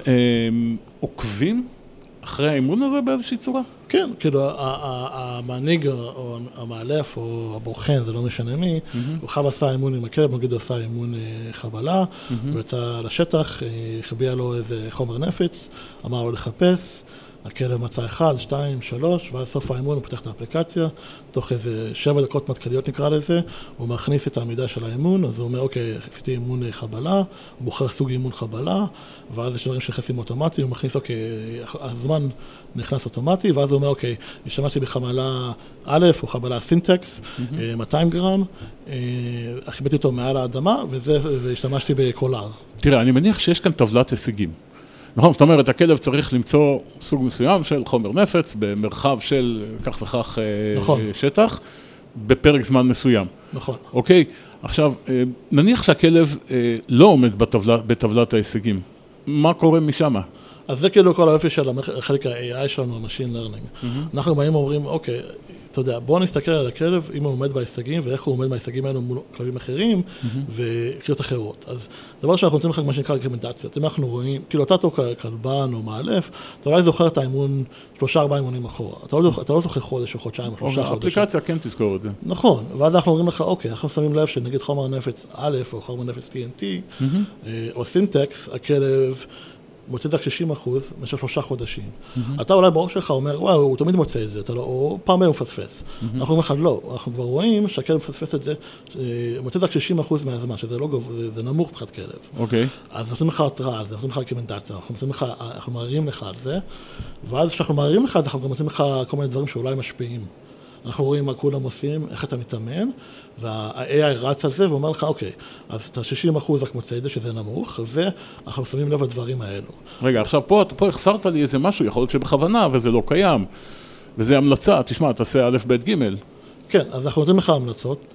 עוקבים אחרי האימון הזה באיזושהי צורה? כן, כאילו, המנהיג או המאלף או הבוחן, זה לא משנה מי, הוא חב עשה אימון עם הכלב, נגיד הוא עשה אימון חבלה, הוא יצא לשטח, חביע לו איזה חומר נפץ, אמר לו לחפש, הכלב מצא אחד, שתיים, שלוש, ואז סוף האימון הוא פותח את האפליקציה, תוך איזה שבע דקות מטכליות נקרא לזה, הוא מכניס את העמידה של האימון, אז הוא אומר, אוקיי, עשיתי אימון חבלה, הוא בוחר סוג אימון חבלה, ואז יש דברים שנכנסים אוטומטי, הוא מכניס, אוקיי, הזמן נכנס אוטומטי, ואז הוא אומר, אוקיי, השתמשתי בחבלה א' או חבלה סינטקס, מאתיים גרם, חיבאתי אותו מעל האדמה, והשתמשתי בקולר. תראה, אני מניח שיש כאן טבלת הישגים. נכון, זאת אומרת, הכלב צריך למצוא סוג מסוים של חומר נפץ במרחב של כך וכך נכון. שטח, בפרק זמן מסוים. נכון. אוקיי? עכשיו, נניח שהכלב לא עומד בטבלה, בטבלת ההישגים. מה קורה משם? אז זה כאילו כל האופי של חלק ה-איי איי שלנו, ה-Machine Learning. Mm-hmm. אנחנו באים ואומרים, אוקיי, אתה יודע, בוא נסתכל על הכלב, אם הוא עומד בהישגים, ואיך הוא עומד בהישגים האלו מול כלבים אחרים, mm-hmm. וקריאות אחרות. אז דבר שאנחנו נותנים לך מה שנקרא רקומנדציות. אם אנחנו רואים, כאילו אתה אותו כלבן או מאלף, אתה אולי זוכר את האימון, שלושה ארבעה אימונים אחורה. אתה לא, אתה לא זוכר חודש או חודשיים או שלושה חודשים. האפליקציה כן תזכור את זה. נכון, ואז אנחנו אומרים לך, אוקיי, אנחנו שמים לב שנגיד חומר נפץ א' או חומר נפץ טי אן טי, mm-hmm. או סינטקס, הכלב מוצא את ה-שישים אחוז במשך שלושה חודשים. Mm-hmm. אתה אולי בראש שלך אומר, וואו, הוא תמיד מוצא את זה, אתה לא, או פעם הוא מפספס. Mm-hmm. אנחנו אומרים לך, לא, אנחנו כבר רואים שהכלב מפספס את זה, מוצא את ה-שישים אחוז מהזמן, שזה לא גבוה, זה, זה נמוך מבחינת כלב. אוקיי. Okay. אז נותנים לך התראה על זה, נותנים לך רקומנדציה, אנחנו נותנים לך, אנחנו מערים לך על זה, ואז כשאנחנו מערים לך, אנחנו גם נותנים לך כל מיני דברים שאולי משפיעים. אנחנו רואים מה כולם עושים, איך אתה מתאמן, וה-איי איי רץ על זה ואומר לך, אוקיי, אז את ה-שישים אחוז רק מוצא את זה, שזה נמוך, ואנחנו שמים לב לדברים האלו. רגע, עכשיו פה, פה החסרת לי איזה משהו, יכול להיות שבכוונה, וזה לא קיים, וזה המלצה, תשמע, תעשה א' ב' ג'. כן, אז אנחנו נותנים לך המלצות,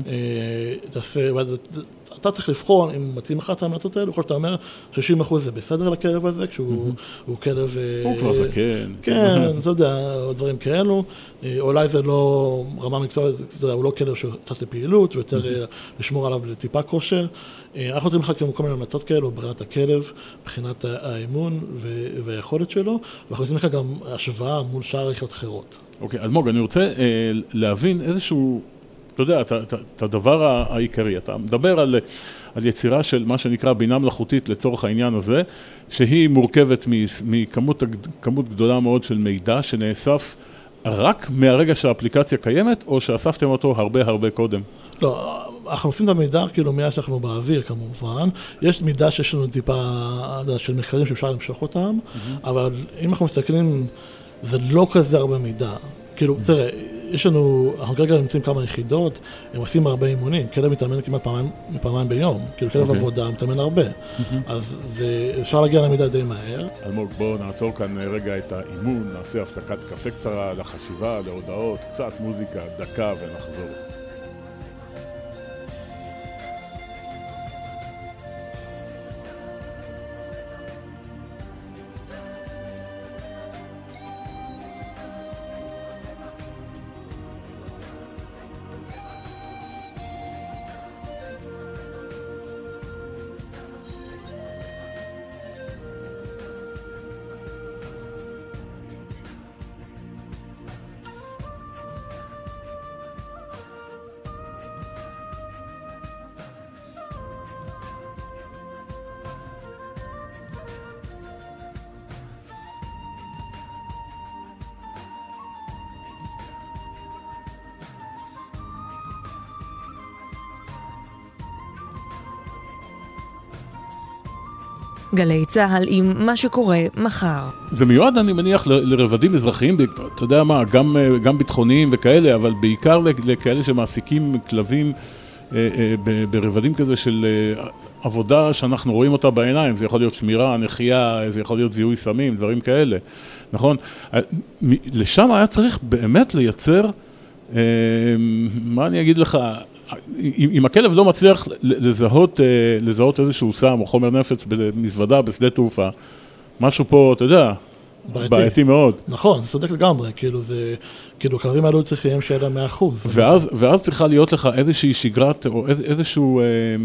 תעשה, אתה צריך לבחון אם מתאים לך את ההמלצות האלו, כל שאתה אומר, שישים אחוז זה בסדר לכלב הזה, כשהוא כלב... הוא כבר זקן. כן, אתה יודע, דברים כאלו, אולי זה לא רמה מקצועית, הוא לא כלב שצץ לפעילות, ויותר לשמור עליו לטיפה כושר. אנחנו נותנים לך כל מיני המלצות כאלו, ברירת הכלב, מבחינת האימון והיכולת שלו, ואנחנו נותנים לך גם השוואה מול שאר יחידות אחרות. אוקיי, אלמוג, אני רוצה להבין איזשהו... אתה יודע, את הדבר העיקרי, אתה מדבר על, על יצירה של מה שנקרא בינה מלאכותית לצורך העניין הזה, שהיא מורכבת מכמות כמות גדולה מאוד של מידע שנאסף רק מהרגע שהאפליקציה קיימת, או שאספתם אותו הרבה הרבה קודם? לא, אנחנו עושים את המידע כאילו מאז שאנחנו באוויר כמובן, יש מידע שיש לנו טיפה של מחקרים שאפשר למשוך אותם, אבל אם אנחנו מסתכלים, זה לא כזה הרבה מידע. כאילו, תראה, יש לנו, אנחנו כרגע נמצאים כמה יחידות, הם עושים הרבה אימונים, כלב מתאמן כמעט פעמיים, פעמיים ביום, כאילו כלב okay. עבודה מתאמן הרבה, mm-hmm. אז זה, אפשר להגיע למידה די מהר. אלמוג, בואו נעצור כאן רגע את האימון, נעשה הפסקת קפה קצרה לחשיבה, להודעות, קצת מוזיקה, דקה ונחזור. גלי צהל עם מה שקורה מחר. זה מיועד, אני מניח, ל- לרבדים אזרחיים, אתה יודע מה, גם, גם ביטחוניים וכאלה, אבל בעיקר לכאלה שמעסיקים כלבים אה, אה, ב- ברבדים כזה של אה, עבודה שאנחנו רואים אותה בעיניים. זה יכול להיות שמירה, נחייה, זה יכול להיות זיהוי סמים, דברים כאלה, נכון? לשם היה צריך באמת לייצר, אה, מה אני אגיד לך, אם הכלב לא מצליח לזהות, לזהות איזשהו סם או חומר נפץ במזוודה, בשדה תעופה, משהו פה, אתה יודע, בעייתי, בעייתי מאוד. נכון, זה צודק לגמרי, כאילו זה, כאילו הכלבים האלו צריכים שיהיה להם מאה אחוז. ואז, ואז צריכה להיות לך איזושהי שגרת, או איזשהו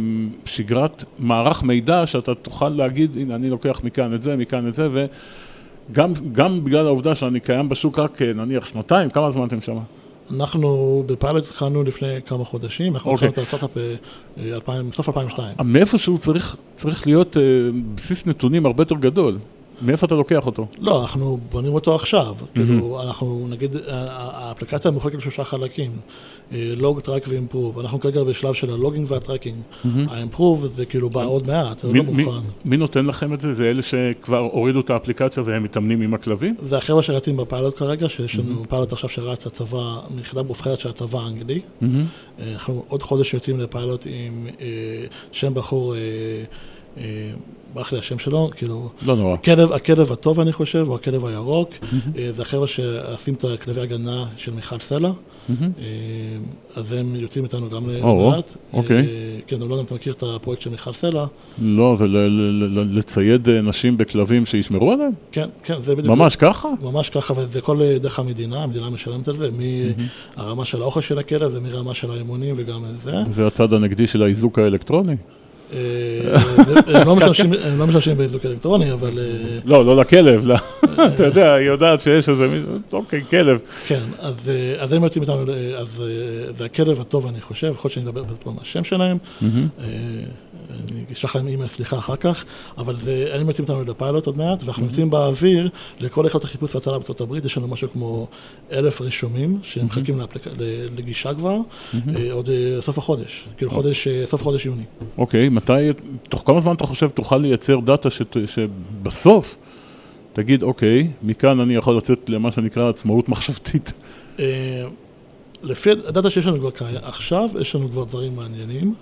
שגרת מערך מידע, שאתה תוכל להגיד, הנה, אני לוקח מכאן את זה, מכאן את זה, וגם, גם בגלל העובדה שאני קיים בשוק רק, נניח, שנתיים, כמה זמן אתם שמה? אנחנו בפיילוט התחלנו לפני כמה חודשים, אנחנו התחלנו את הסטארט-אפ בסוף אלפיים ושתיים. מאיפה שהוא צריך, צריך להיות בסיס נתונים הרבה יותר גדול. מאיפה אתה לוקח אותו? לא, אנחנו בונים אותו עכשיו. כאילו, אנחנו נגיד, האפליקציה מוחקת לשלושה חלקים. לוג, טרק ואימפרוב. אנחנו כרגע בשלב של הלוגינג והטרקינג. האימפרוב זה כאילו בא עוד מעט, זה לא מוכן. מי נותן לכם את זה? זה אלה שכבר הורידו את האפליקציה והם מתאמנים עם הכלבים? זה החבר'ה שרצים בפיילוט כרגע, שיש לנו פיילוט עכשיו שרץ הצבא, מיחידה מובחרת של הצבא האנגלי. אנחנו עוד חודש יוצאים לפיילוט עם שם בחור, ברח לי השם שלו, כאילו, לא נורא. הכלב, הכלב הטוב אני חושב, או הכלב הירוק, זה החבר'ה שעשים את הכלבי הגנה של מיכל סלע, אז הם יוצאים איתנו גם למעט. אוקיי. כן, אני לא יודע אם אתה מכיר את הפרויקט של מיכל סלע. לא, ולצייד נשים בכלבים שישמרו עליהם? כן, כן, זה בדיוק. ממש ככה? ממש ככה, וזה כל דרך המדינה, המדינה משלמת על זה, מהרמה של האוכל של הכלב ומרמה של האימונים וגם זה. והצד הנגדי של האיזוק האלקטרוני? הם לא משתמשים באיזוק אלקטרוני, אבל... לא, לא לכלב, אתה יודע, היא יודעת שיש איזה... אוקיי, כלב. כן, אז הם יוצאים איתנו, אז זה הכלב הטוב, אני חושב, יכול להיות שאני אדבר פה מהשם שלהם, אני אשלח להם אימייל, סליחה, אחר כך, אבל הם יוצאים איתנו לפיילוט עוד מעט, ואנחנו יוצאים באוויר לכל אחד החיפוש והצלה בארצות הברית, יש לנו משהו כמו אלף רישומים, שהם מחכים לגישה כבר, עוד סוף החודש, כאילו חודש, סוף חודש יוני. אוקיי, מתי, תוך כמה זמן אתה חושב תוכל לייצר דאטה שבסוף תגיד, אוקיי, מכאן אני יכול לצאת למה שנקרא עצמאות מחשבתית? לפי הדאטה שיש לנו כבר עכשיו, יש לנו כבר דברים מעניינים,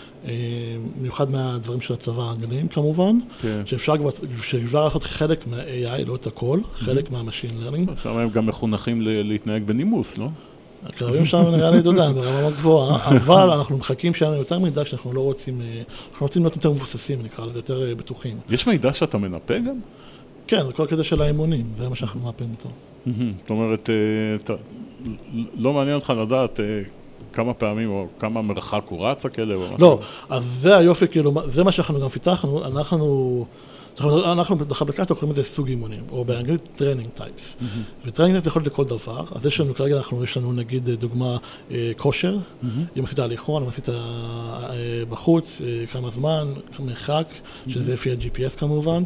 מיוחד מהדברים של הצבא האנגליים כמובן, שאפשר לעשות חלק מה-איי איי, לא את הכל, חלק מה-Machine Learning. עכשיו הם גם מחונכים להתנהג בנימוס, לא? הכלבים שם נראה לי, אתה יודע, ברמה מאוד גבוהה, אבל אנחנו מחכים שיהיה לנו יותר מידע שאנחנו לא רוצים, אנחנו רוצים להיות יותר מבוססים, נקרא לזה, יותר בטוחים. יש מידע שאתה מנפה גם? כן, זה כל כדי של האימונים, זה מה שאנחנו מנפים אותו. זאת אומרת, לא מעניין אותך לדעת כמה פעמים או כמה מרחק הוא רץ הכלב או משהו? לא, אז זה היופי, כאילו, זה מה שאנחנו גם פיתחנו, אנחנו... אנחנו בחבלקטיה קוראים את זה סוג אימונים, או באנגלית טרנינג טייפס. וטרנינג טייפס יכול להיות לכל דבר, אז יש לנו כרגע, יש לנו נגיד דוגמה כושר, אם עשית הליכון, אם עשית בחוץ, כמה זמן, מרחק, שזה לפי ה-ג'י פי אס כמובן.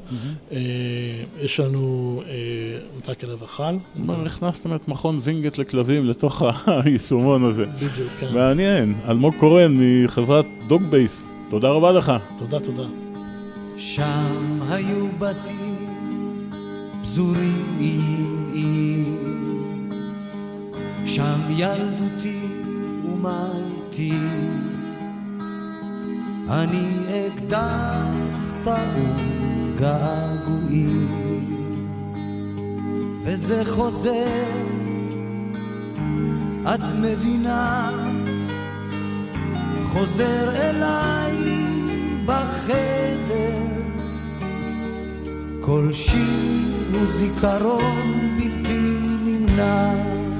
יש לנו מתי כלב אכל. הכנסתם את מכון וינגט לכלבים לתוך היישומון הזה. בדיוק, כן. מעניין, אלמוג קורן מחברת דוג-בייס, תודה רבה לך. תודה, תודה. שם היו בתים פזורים איים, שם ילדותי ומה איתי, אני אקדח טעון געגועים, וזה חוזר, את מבינה, חוזר אליי בחדר, כל שיר הוא זיכרון בלתי נמנע,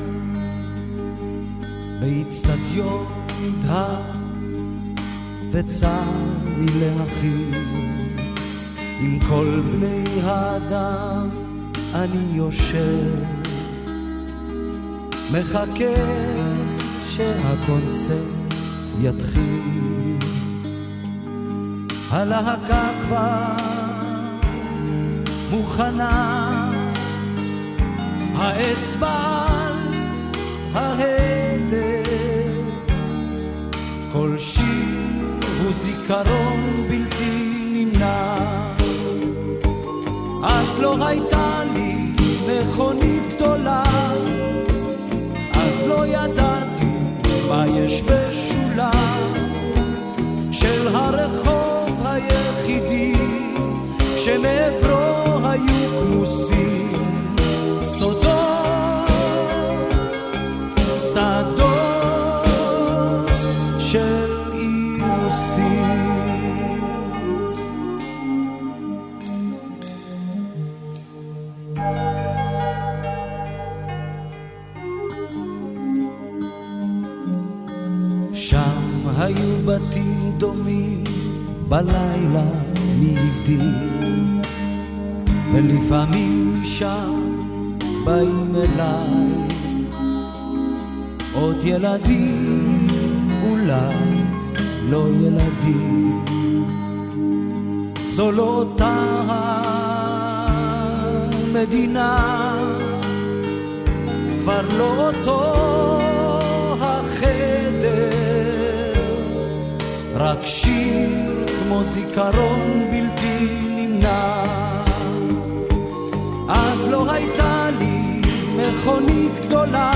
באצטדיון נדהר וצר מלהכיל, עם כל בני האדם אני יושב, מחכה שהקונצרט יתחיל, הלהקה כבר מוכנה, האצבע על ההדק, כל שיר הוא זיכרון בלתי נמנע, אז לא הייתה לי מכונית גדולה, אז לא ידעתי מה יש בשולה של הרחוב היחידי, שמעברו היו כמוסים, סודות, שדות של אירוסים. שם היו בתים דומים בלילה נבדים, ולפעמים משם באים אליי עוד ילדים, אולי לא ילדים, זו לא אותה המדינה, כבר לא אותו החדר, רק שיר כמו זיכרון בלתי נמנע, אז לא הייתה לי מכונית גדולה,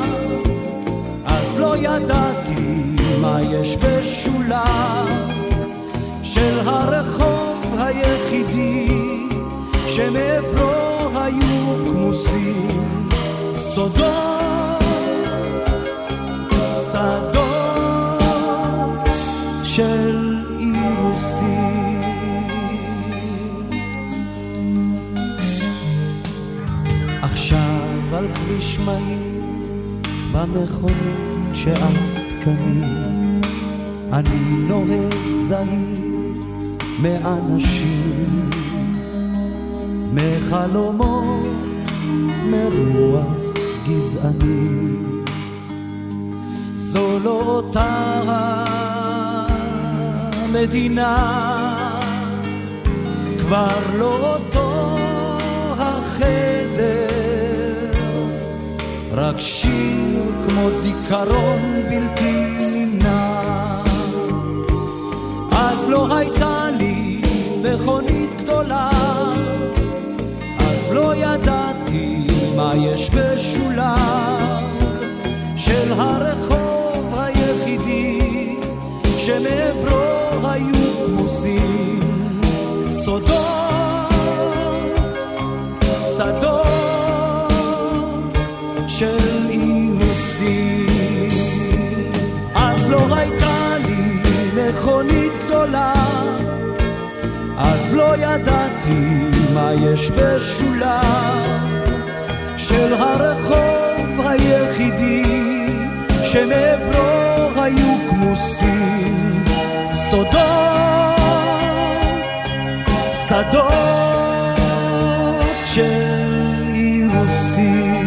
אז לא ידעתי מה יש בשולה של הרחוב היחידי, שמעברו היו כמוסים, סודות, שדות של אירוסים. עכשיו על כביש מהיר במכונית שאת קנית, אני נוהג זהיר מאנשים, מחלומות, מרוח גזעני, זו לא אותה המדינה, כבר לא אותו החדר, רק שיר כמו זיכרון בלתי נמנע, אז לא הייתה לי מכונית גדולה, אז לא ידעתי מה יש בשולה של הרחוב היחידי, שמעברו היו כמוסים, סודות, שדות של אירוסים, אז לא הייתה לי מכונית גדולה, אז לא ידעתי מה יש בשולה של הרחוב היחידי, שמעברו היו כמוסים, סודות, שדות של אירוסים.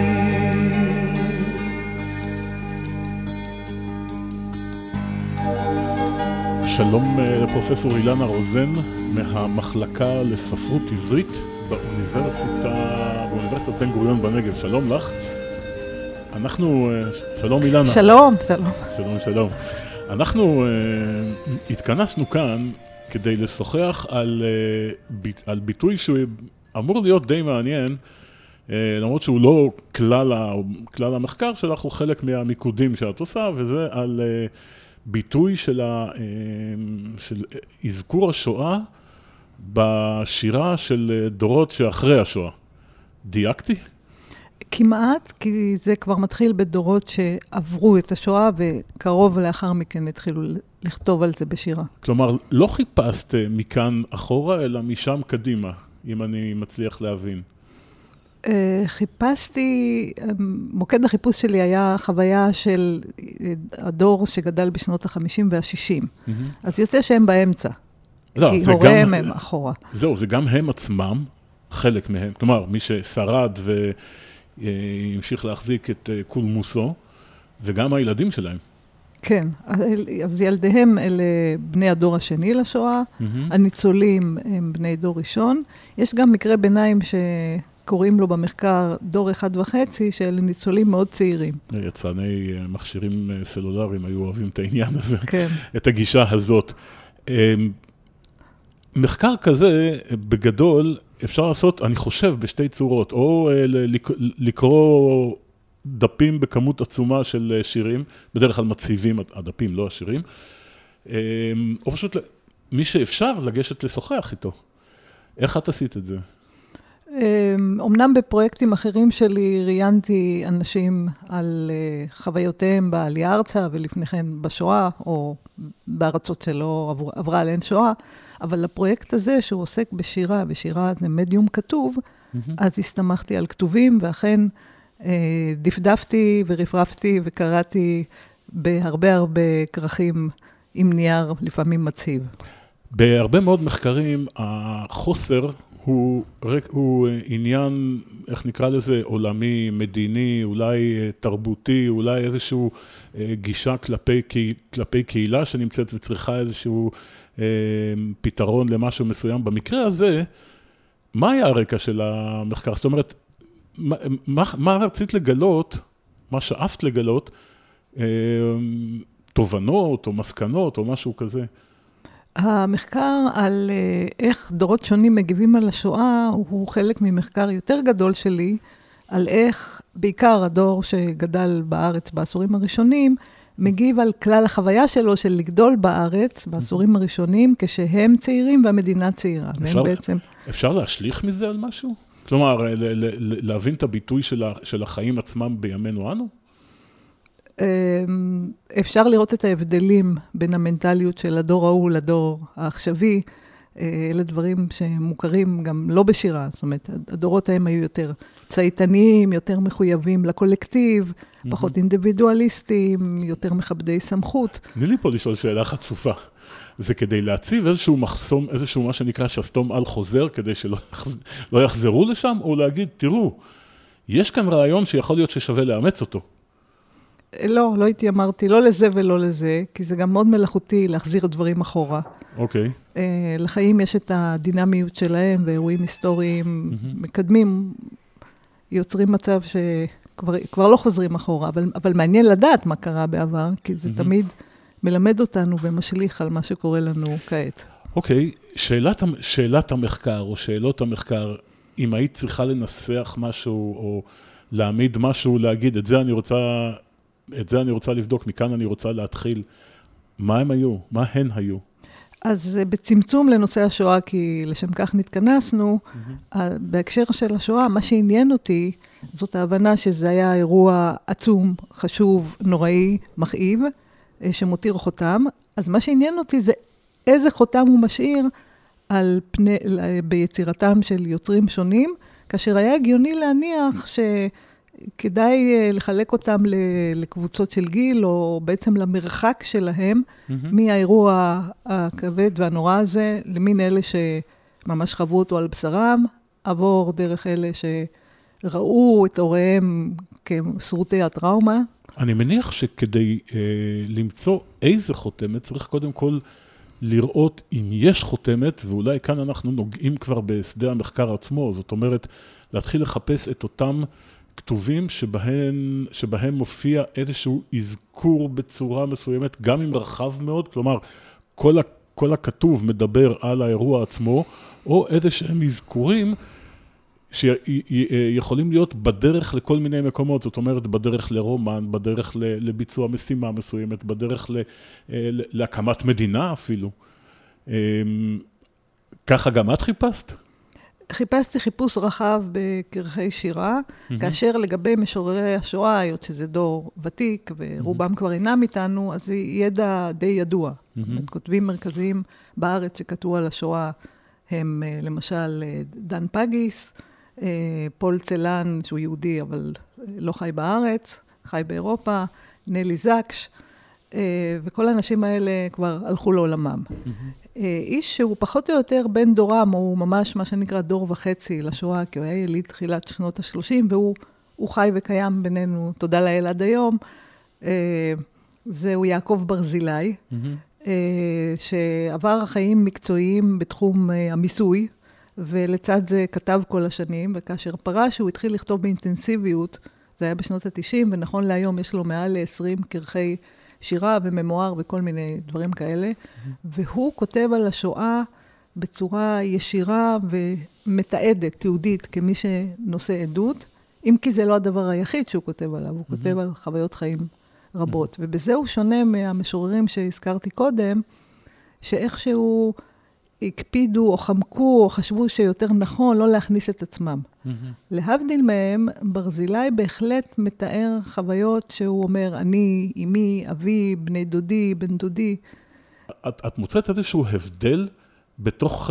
שלום לפרופסור אילנה רוזן מהמחלקה לספרות עברית באוניברסיטה, באוניברסיטת בן גוריון בנגב. שלום לך. אנחנו, שלום אילנה. שלום, שלום. שלום, שלום. אנחנו uh, התכנסנו כאן כדי לשוחח על, uh, ביט, על ביטוי שהוא אמור להיות די מעניין, למרות שהוא לא כלל, כלל המחקר שלך, הוא חלק מהמיקודים שאת עושה, וזה על ביטוי של, ה, של אזכור השואה בשירה של דורות שאחרי השואה. דייקתי? כמעט, כי זה כבר מתחיל בדורות שעברו את השואה, וקרוב לאחר מכן התחילו לכתוב על זה בשירה. כלומר, לא חיפשת מכאן אחורה, אלא משם קדימה, אם אני מצליח להבין. חיפשתי, מוקד החיפוש שלי היה חוויה של הדור שגדל בשנות ה-חמישים וה-שישים. אז יוצא שהם באמצע, לא, כי הוריהם הם אחורה. זהו, זה גם הם עצמם, חלק מהם. כלומר, מי ששרד והמשיך להחזיק את קולמוסו, וגם הילדים שלהם. כן, אז ילדיהם אלה בני הדור השני לשואה, הניצולים הם בני דור ראשון. יש גם מקרה ביניים שקוראים לו במחקר דור אחד וחצי, שאלה ניצולים מאוד צעירים. יצרני מכשירים סלולריים היו אוהבים את העניין הזה, כן. את הגישה הזאת. מחקר כזה, בגדול, אפשר לעשות, אני חושב, בשתי צורות, או לקרוא דפים בכמות עצומה של שירים, בדרך כלל מציבים הדפים, לא השירים, או פשוט מי שאפשר לגשת לשוחח איתו. איך את עשית את זה? אמנם בפרויקטים אחרים שלי ראיינתי אנשים על חוויותיהם בעלייה ארצה ולפני כן בשואה, או בארצות שלא עברה עליהן שואה, אבל לפרויקט הזה שהוא עוסק בשירה, בשירה זה מדיום כתוב, אז הסתמכתי על כתובים, ואכן דפדפתי ורפרפתי וקראתי בהרבה הרבה כרכים עם נייר, לפעמים מציב. בהרבה מאוד מחקרים, החוסר הוא, הוא עניין, איך נקרא לזה, עולמי, מדיני, אולי תרבותי, אולי איזשהו גישה כלפי, כלפי קהילה שנמצאת וצריכה איזשהו פתרון למשהו מסוים. במקרה הזה, מה היה הרקע של המחקר? זאת אומרת, מה, מה רצית לגלות, מה שאפת לגלות, תובנות או מסקנות או משהו כזה? המחקר על איך דורות שונים מגיבים על השואה, הוא חלק ממחקר יותר גדול שלי, על איך בעיקר הדור שגדל בארץ בעשורים הראשונים, מגיב על כלל החוויה שלו של לגדול בארץ, בעשורים הראשונים, כשהם צעירים והמדינה צעירה. אפשר, בעצם... אפשר להשליך מזה על משהו? כלומר, ל- ל- ל- להבין את הביטוי של, ה- של החיים עצמם בימינו אנו? אפשר לראות את ההבדלים בין המנטליות של הדור ההוא לדור העכשווי, אלה דברים שמוכרים גם לא בשירה, זאת אומרת, הדורות ההם היו יותר צייתניים, יותר מחויבים לקולקטיב, פחות אינדיבידואליסטים, יותר מכבדי סמכות. תני לי פה לשאול שאלה חצופה. זה כדי להציב איזשהו מחסום, איזשהו מה שנקרא שסתום על חוזר, כדי שלא לא יחזרו לשם, או להגיד, תראו, יש כאן רעיון שיכול להיות ששווה לאמץ אותו. לא, לא הייתי אמרתי, לא לזה ולא לזה, כי זה גם מאוד מלאכותי להחזיר דברים אחורה. אוקיי. Okay. לחיים יש את הדינמיות שלהם, ואירועים היסטוריים mm-hmm. מקדמים, יוצרים מצב שכבר לא חוזרים אחורה, אבל, אבל מעניין לדעת מה קרה בעבר, כי זה mm-hmm. תמיד מלמד אותנו ומשליך על מה שקורה לנו כעת. אוקיי, okay. שאלת, שאלת המחקר או שאלות המחקר, אם היית צריכה לנסח משהו או להעמיד משהו, להגיד, את זה אני רוצה... את זה אני רוצה לבדוק, מכאן אני רוצה להתחיל. מה הם היו? מה הן היו? אז בצמצום לנושא השואה, כי לשם כך נתכנסנו, mm-hmm. בהקשר של השואה, מה שעניין אותי, זאת ההבנה שזה היה אירוע עצום, חשוב, נוראי, מכאיב, שמותיר חותם. אז מה שעניין אותי זה איזה חותם הוא משאיר על פני, ביצירתם של יוצרים שונים, כאשר היה הגיוני להניח ש... כדאי לחלק אותם לקבוצות של גיל, או בעצם למרחק שלהם, mm-hmm. מהאירוע הכבד והנורא הזה, למין אלה שממש חוו אותו על בשרם, עבור דרך אלה שראו את הוריהם כסרוטי הטראומה. אני מניח שכדי אה, למצוא איזה חותמת, צריך קודם כל לראות אם יש חותמת, ואולי כאן אנחנו נוגעים כבר בשדה המחקר עצמו, זאת אומרת, להתחיל לחפש את אותם כתובים שבהם, שבהם מופיע איזשהו אזכור בצורה מסוימת, גם אם רחב מאוד, כלומר, כל, ה, כל הכתוב מדבר על האירוע עצמו, או איזשהם אזכורים שיכולים להיות בדרך לכל מיני מקומות, זאת אומרת, בדרך לרומן, בדרך לביצוע משימה מסוימת, בדרך להקמת מדינה אפילו. ככה גם את חיפשת? חיפשתי חיפוש רחב בקרחי שירה, mm-hmm. כאשר לגבי משוררי השואה, היות שזה דור ותיק, ורובם mm-hmm. כבר אינם איתנו, אז זה ידע די ידוע. Mm-hmm. כותבים מרכזיים בארץ שכתבו על השואה, הם למשל דן פגיס, פול צלן, שהוא יהודי, אבל לא חי בארץ, חי באירופה, נלי זקש, וכל האנשים האלה כבר הלכו לעולמם. Mm-hmm. איש שהוא פחות או יותר בן דורם, הוא ממש מה שנקרא דור וחצי לשואה, כי הוא היה יליד תחילת שנות ה-שלושים, והוא חי וקיים בינינו, תודה לאל עד היום. זהו יעקב ברזילי, mm-hmm. שעבר חיים מקצועיים בתחום המיסוי, ולצד זה כתב כל השנים, וכאשר פרש הוא התחיל לכתוב באינטנסיביות, זה היה בשנות ה-תשעים, ונכון להיום יש לו מעל ל-עשרים כרכי שירה וממואר וכל מיני דברים כאלה, mm-hmm. והוא כותב על השואה בצורה ישירה ומתעדת, תיעודית, כמי שנושא עדות, אם כי זה לא הדבר היחיד שהוא כותב עליו, הוא mm-hmm. כותב על חוויות חיים רבות, mm-hmm. ובזה הוא שונה מהמשוררים שהזכרתי קודם, שאיכשהו הקפידו או חמקו או חשבו שיותר נכון לא להכניס את עצמם. Mm-hmm. להבדיל מהם, ברזילי בהחלט מתאר חוויות שהוא אומר, אני, אמי, אבי, בני דודי, בן דודי. את, את מוצאת איזשהו הבדל בתוך,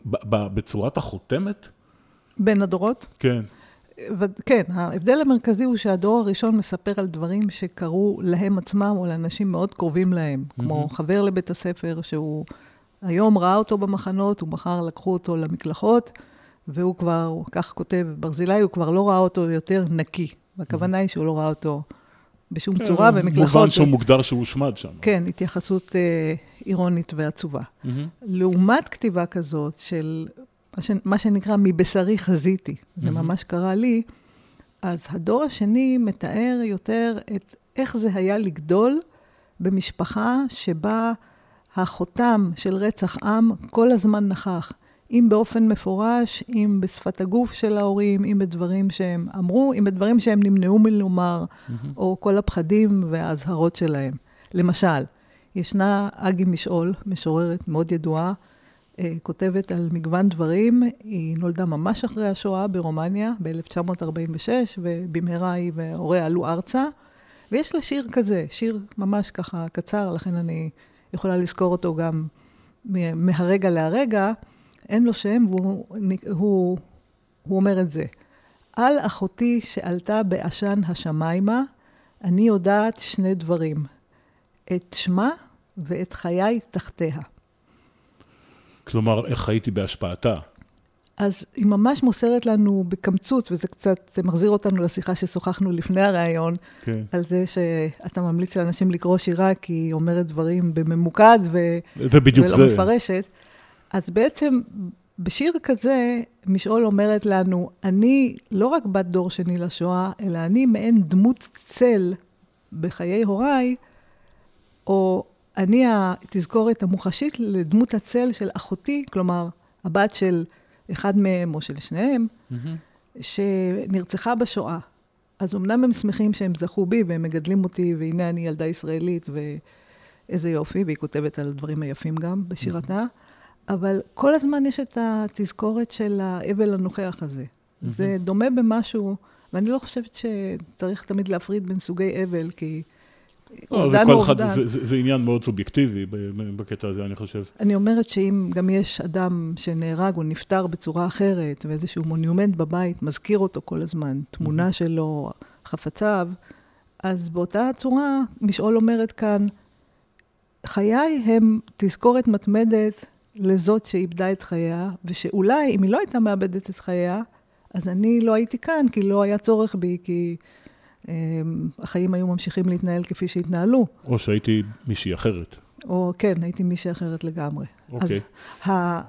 בצורת החותמת? בין הדורות? כן. ו- כן, ההבדל המרכזי הוא שהדור הראשון מספר על דברים שקרו להם עצמם או לאנשים מאוד קרובים להם, mm-hmm. כמו חבר לבית הספר שהוא היום ראה אותו במחנות, ומחר לקחו אותו למקלחות, והוא כבר, הוא כך כותב, ברזילי, הוא כבר לא ראה אותו יותר נקי. והכוונה היא שהוא לא ראה אותו בשום כן, צורה, במקלחות. מובן שהוא מוגדר שהוא שמד שם. כן, התייחסות אה, אירונית ועצובה. Mm-hmm. לעומת כתיבה כזאת של מה, ש, מה שנקרא מבשרי חזיתי, זה mm-hmm. ממש קרה לי, אז הדור השני מתאר יותר את איך זה היה לגדול במשפחה שבה החותם של רצח עם כל הזמן נכח, אם באופן מפורש, אם בשפת הגוף של ההורים, אם בדברים שהם אמרו, אם בדברים שהם נמנעו מלומר, mm-hmm. או כל הפחדים וההזהרות שלהם. למשל, ישנה אגי משעול, משוררת מאוד ידועה, כותבת על מגוון דברים, היא נולדה ממש אחרי השואה ברומניה, ב-אלף תשע מאות ארבעים ושש, ובמהרה היא והוריה עלו ארצה, ויש לה שיר כזה, שיר ממש ככה קצר, לכן אני יכולה לזכור אותו גם מהרגע להרגע, אין לו שם, והוא הוא, הוא אומר את זה. על אחותי שעלתה בעשן השמיימה, אני יודעת שני דברים, את שמה ואת חיי תחתיה. כלומר, איך הייתי בהשפעתה? אז היא ממש מוסרת לנו בקמצוץ, וזה קצת מחזיר אותנו לשיחה ששוחחנו לפני הרעיון, כן. על זה שאתה ממליץ לאנשים לקרוא שירה, כי היא אומרת דברים בממוקד ו... ולא זה. מפרשת. אז בעצם בשיר כזה, משעול אומרת לנו, אני לא רק בת דור שני לשואה, אלא אני מעין דמות צל בחיי הוריי, או אני התזכורת המוחשית לדמות הצל של אחותי, כלומר, הבת של אחד מהם או של שניהם, mm-hmm. שנרצחה בשואה. אז אמנם הם שמחים שהם זכו בי, והם מגדלים אותי, והנה אני ילדה ישראלית, ואיזה יופי, והיא כותבת על הדברים היפים גם בשירתה, mm-hmm. אבל כל הזמן יש את התזכורת של האבל הנוכח הזה. Mm-hmm. זה דומה במשהו, ואני לא חושבת שצריך תמיד להפריד בין סוגי אבל, כי אובדן הוא אובדן. זה, זה, זה עניין מאוד סובייקטיבי בקטע הזה, אני חושב. אני אומרת שאם גם יש אדם שנהרג או נפטר בצורה אחרת, ואיזשהו מונומנט בבית מזכיר אותו כל הזמן, תמונה שלו, חפציו, אז באותה צורה, משעול אומרת כאן, חיי הם תזכורת מתמדת לזאת שאיבדה את חייה, ושאולי אם היא לא הייתה מאבדת את חייה, אז אני לא הייתי כאן, כי לא היה צורך בי, כי החיים היו ממשיכים להתנהל כפי שהתנהלו. או שהייתי מישהי אחרת. או כן, הייתי מישהי אחרת לגמרי. אוקיי. אז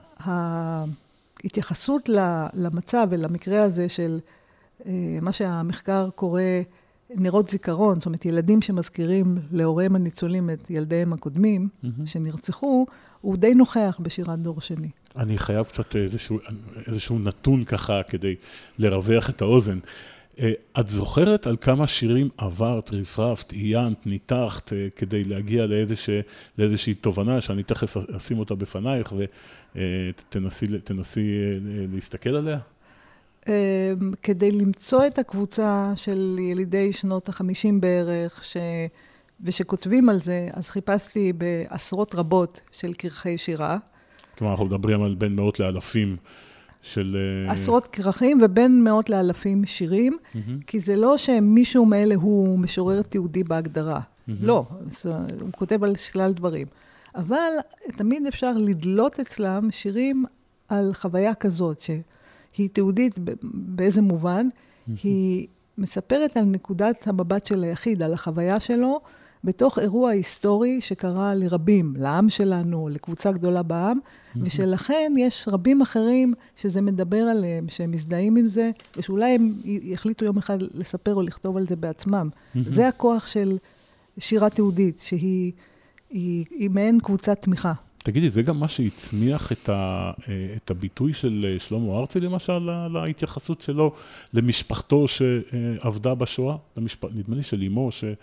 ההתייחסות למצב ולמקרה הזה של מה שהמחקר קורא נרות זיכרון, זאת אומרת, ילדים שמזכירים להוריהם הניצולים את ילדיהם הקודמים, שנרצחו, הוא די נוכח בשירת דור שני. אני חייב קצת איזשהו, איזשהו נתון ככה כדי לרווח את האוזן. את זוכרת על כמה שירים עברת, רפרפת, עיינת, ניתחת, כדי להגיע לאיזושהי, לאיזושהי תובנה, שאני תכף אשים אותה בפנייך, ותנסי תנסי להסתכל עליה? כדי למצוא את הקבוצה של ילידי שנות החמישים בערך, ש... ושכותבים על זה, אז חיפשתי בעשרות רבות של כרכי שירה. כלומר, אנחנו מדברים על בין מאות לאלפים של... עשרות כרכים ובין מאות לאלפים שירים, mm-hmm. כי זה לא שמישהו מאלה הוא משורר תיעודי בהגדרה. Mm-hmm. לא, הוא כותב על שלל דברים. אבל תמיד אפשר לדלות אצלם שירים על חוויה כזאת, שהיא תיעודית באיזה מובן, mm-hmm. היא מספרת על נקודת המבט של היחיד, על החוויה שלו, בתוך אירוע היסטורי שקרה לרבים, לעם שלנו, לקבוצה גדולה בעם, ושלכן יש רבים אחרים שזה מדבר עליהם, שהם מזדהים עם זה, ושאולי הם יחליטו יום אחד לספר או לכתוב על זה בעצמם. זה הכוח של שירה תיעודית, שהיא היא, היא מעין קבוצת תמיכה. תגידי, זה גם מה שהצמיח את, ה, את הביטוי של שלמה ארצי, למשל, להתייחסות שלו למשפחתו שעבדה בשואה, למשפ... נדמה לי של אמו ש...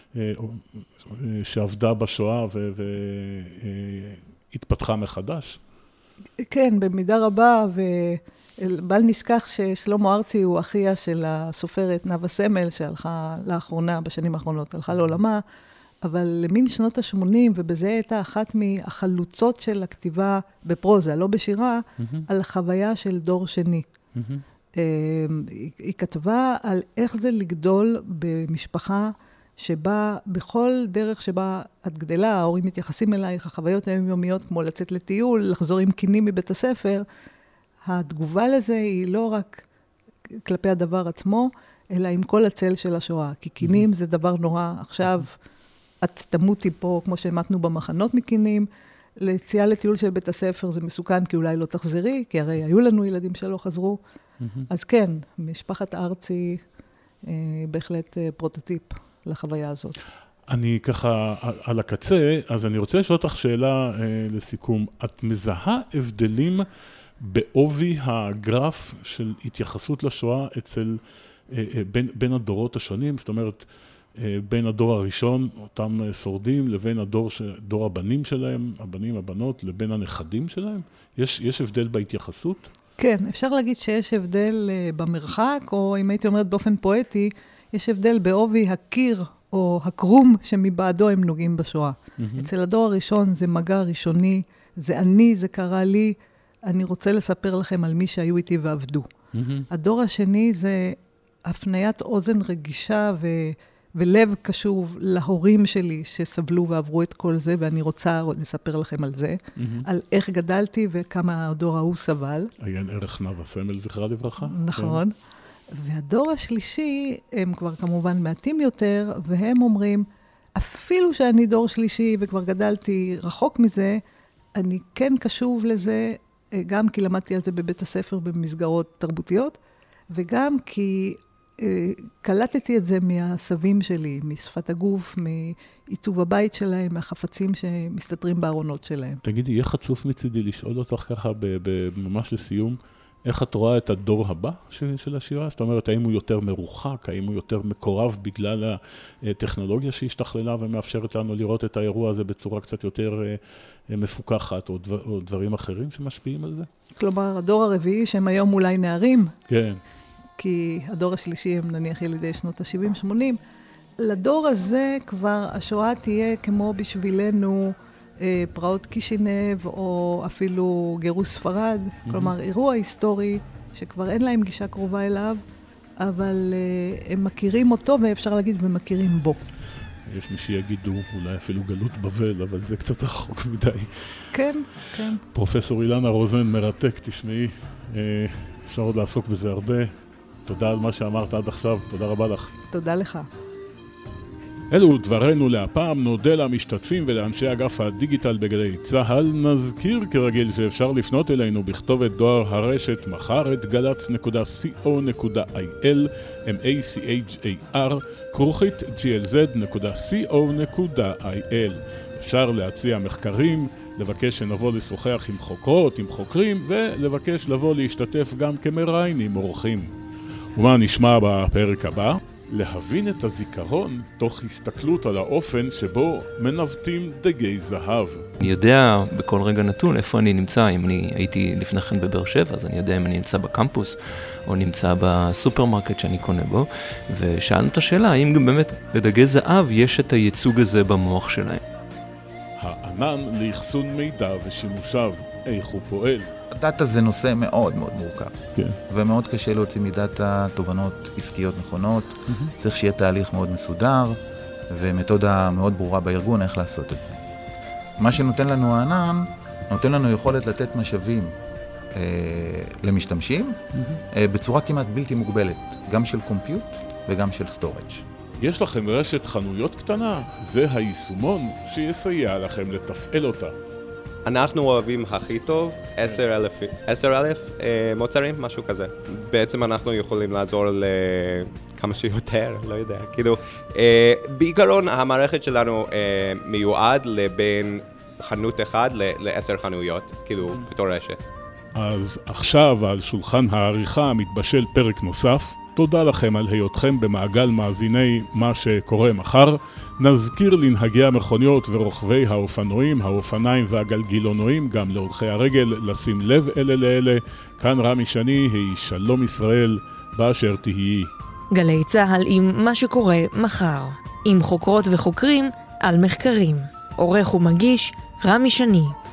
שעבדה בשואה והתפתחה מחדש. כן, במידה רבה, ובל נשכח ששלמה ארצי הוא אחיה של הסופרת נאוה סמל, שהלכה לאחרונה, בשנים האחרונות, הלכה לעולמה, אבל למין שנות ה-שמונים, ובזה הייתה אחת מהחלוצות של הכתיבה בפרוזה, לא בשירה, mm-hmm. על חוויה של דור שני. Mm-hmm. היא כתבה על איך זה לגדול במשפחה, שבה בכל דרך שבה את גדלה, ההורים מתייחסים אלייך, החוויות היומיומיות כמו לצאת לטיול, לחזור עם קינים מבית הספר, התגובה לזה היא לא רק כלפי הדבר עצמו, אלא עם כל הצל של השואה. כי קינים זה דבר נורא. עכשיו את תמותי פה, כמו שהמתנו במחנות מקינים, ליציאה לטיול של בית הספר זה מסוכן, כי אולי לא תחזרי, כי הרי היו לנו ילדים שלא חזרו. אז כן, משפחת ארצי בהחלט פרוטוטיפ לחוויה הזאת. אני ככה על הקצה, אז אני רוצה לשאול אותך שאלה לסיכום. את מזהה הבדלים בעובי הגרף של התייחסות לשואה אצל, בין, בין הדורות השונים? זאת אומרת, בין הדור הראשון, אותם שורדים, לבין הדור, דור הבנים שלהם, הבנים, הבנות, לבין הנכדים שלהם? יש, יש הבדל בהתייחסות? כן, אפשר להגיד שיש הבדל במרחק, או אם הייתי אומרת באופן פואטי, יש הבדל בעובי הקיר או הקרום שמבעדו הם נוגעים בשואה. Mm-hmm. אצל הדור הראשון זה מגע ראשוני, זה אני, זה קרה לי, אני רוצה לספר לכם על מי שהיו איתי ועבדו. Mm-hmm. הדור השני זה הפניית אוזן רגישה ו... ולב קשוב להורים שלי שסבלו ועברו את כל זה, ואני רוצה לספר לכם על זה, mm-hmm. על איך גדלתי וכמה הדור ההוא סבל. עיין ערך נאוה סמל, זכרה לברכה. נכון. כן. והדור השלישי, הם כבר כמובן מעטים יותר, והם אומרים, אפילו שאני דור שלישי וכבר גדלתי רחוק מזה, אני כן קשוב לזה, גם כי למדתי על זה בבית הספר במסגרות תרבותיות, וגם כי אה, קלטתי את זה מהסבים שלי, משפת הגוף, מעיצוב הבית שלהם, מהחפצים שמסתתרים בארונות שלהם. תגידי, יהיה חצוף מצידי לשאול אותך ככה ממש לסיום, איך את רואה את הדור הבא של, של השירה? זאת אומרת, האם הוא יותר מרוחק, האם הוא יותר מקורב בגלל הטכנולוגיה שהשתכללה ומאפשרת לנו לראות את האירוע הזה בצורה קצת יותר מפוקחת, או, דבר, או דברים אחרים שמשפיעים על זה? כלומר, הדור הרביעי, שהם היום אולי נערים, כן. כי הדור השלישי הם נניח ילידי שנות ה-שבעים שמונים, לדור הזה כבר השואה תהיה כמו בשבילנו, פרעות קישינב, או אפילו גירוש ספרד, mm-hmm. כלומר, אירוע היסטורי שכבר אין להם גישה קרובה אליו, אבל uh, הם מכירים אותו, ואפשר להגיד, ומכירים בו. יש מי שיגידו, אולי אפילו גלות בבל, אבל זה קצת רחוק מדי. כן, כן. פרופסור אילנה רוזן, מרתק, תשמעי, אפשר עוד לעסוק בזה הרבה. תודה על מה שאמרת עד עכשיו, תודה רבה לך. תודה לך. אלו דברנו להפעם, נודה למשתתפים ולאנשי אגף הדיגיטל בגלי צהל. נזכיר כרגיל שאפשר לפנות אלינו בכתובת דואר הרשת מחר גלץ נקודה סי או נקודה איי אל, M A C H A R, כרוכית G L Z נקודה סי או נקודה איי אל. אפשר להציע מחקרים, לבקש שנבוא לשוחח עם חוקרות, עם חוקרים, ולבקש לבוא להשתתף גם כמראיינים, אורחים. ומה נשמע בפרק הבא? להבין את הזיכרון תוך הסתכלות על האופן שבו מנווטים דגי זהב. אני יודע בכל רגע נתון איפה אני נמצא. אם אני הייתי לפני כן בבאר שבע, אז אני יודע אם אני נמצא בקמפוס או נמצא בסופרמרקט שאני קונה בו, ושאלנו את השאלה האם גם באמת לדגי זהב יש את הייצוג הזה במוח שלהם. הענן לאחסון מידע ושימושיו, איך הוא פועל. דאטה זה נושא מאוד מאוד מורכב, כן. ומאוד קשה להוציא מדאטה תובנות עסקיות נכונות, mm-hmm. צריך שיהיה תהליך מאוד מסודר, ומתודה מאוד ברורה בארגון איך לעשות את זה. מה שנותן לנו הענן, נותן לנו יכולת לתת משאבים אה, למשתמשים, mm-hmm. אה, בצורה כמעט בלתי מוגבלת, גם של קומפיוט וגם של סטורג'. יש לכם רשת חנויות קטנה, זה היישומון שיסייע לכם לתפעל אותה. אנחנו אוהבים הכי טוב עשר אלף, עשר אלף אה, מוצרים, משהו כזה. בעצם אנחנו יכולים לעזור לכמה שיותר, לא יודע. כאילו, אה, בעיקרון המערכת שלנו אה, מיועד לבין חנות אחד לעשר חנויות, כאילו, בתור רשת. אז עכשיו על שולחן העריכה מתבשל פרק נוסף. תודה לכם על היותכם במעגל מאזיני מה שקורה מחר. נזכיר לנהגי המכוניות ורוכבי האופנועים, האופניים והגלגילונועים, גם להולכי הרגל, לשים לב אלה לאלה. כאן רמי שני, היא שלום ישראל, באשר תהיי. גלי צהל עם מה שקורה מחר, עם חוקרות וחוקרים על מחקרים. עורך ומגיש רמי שני.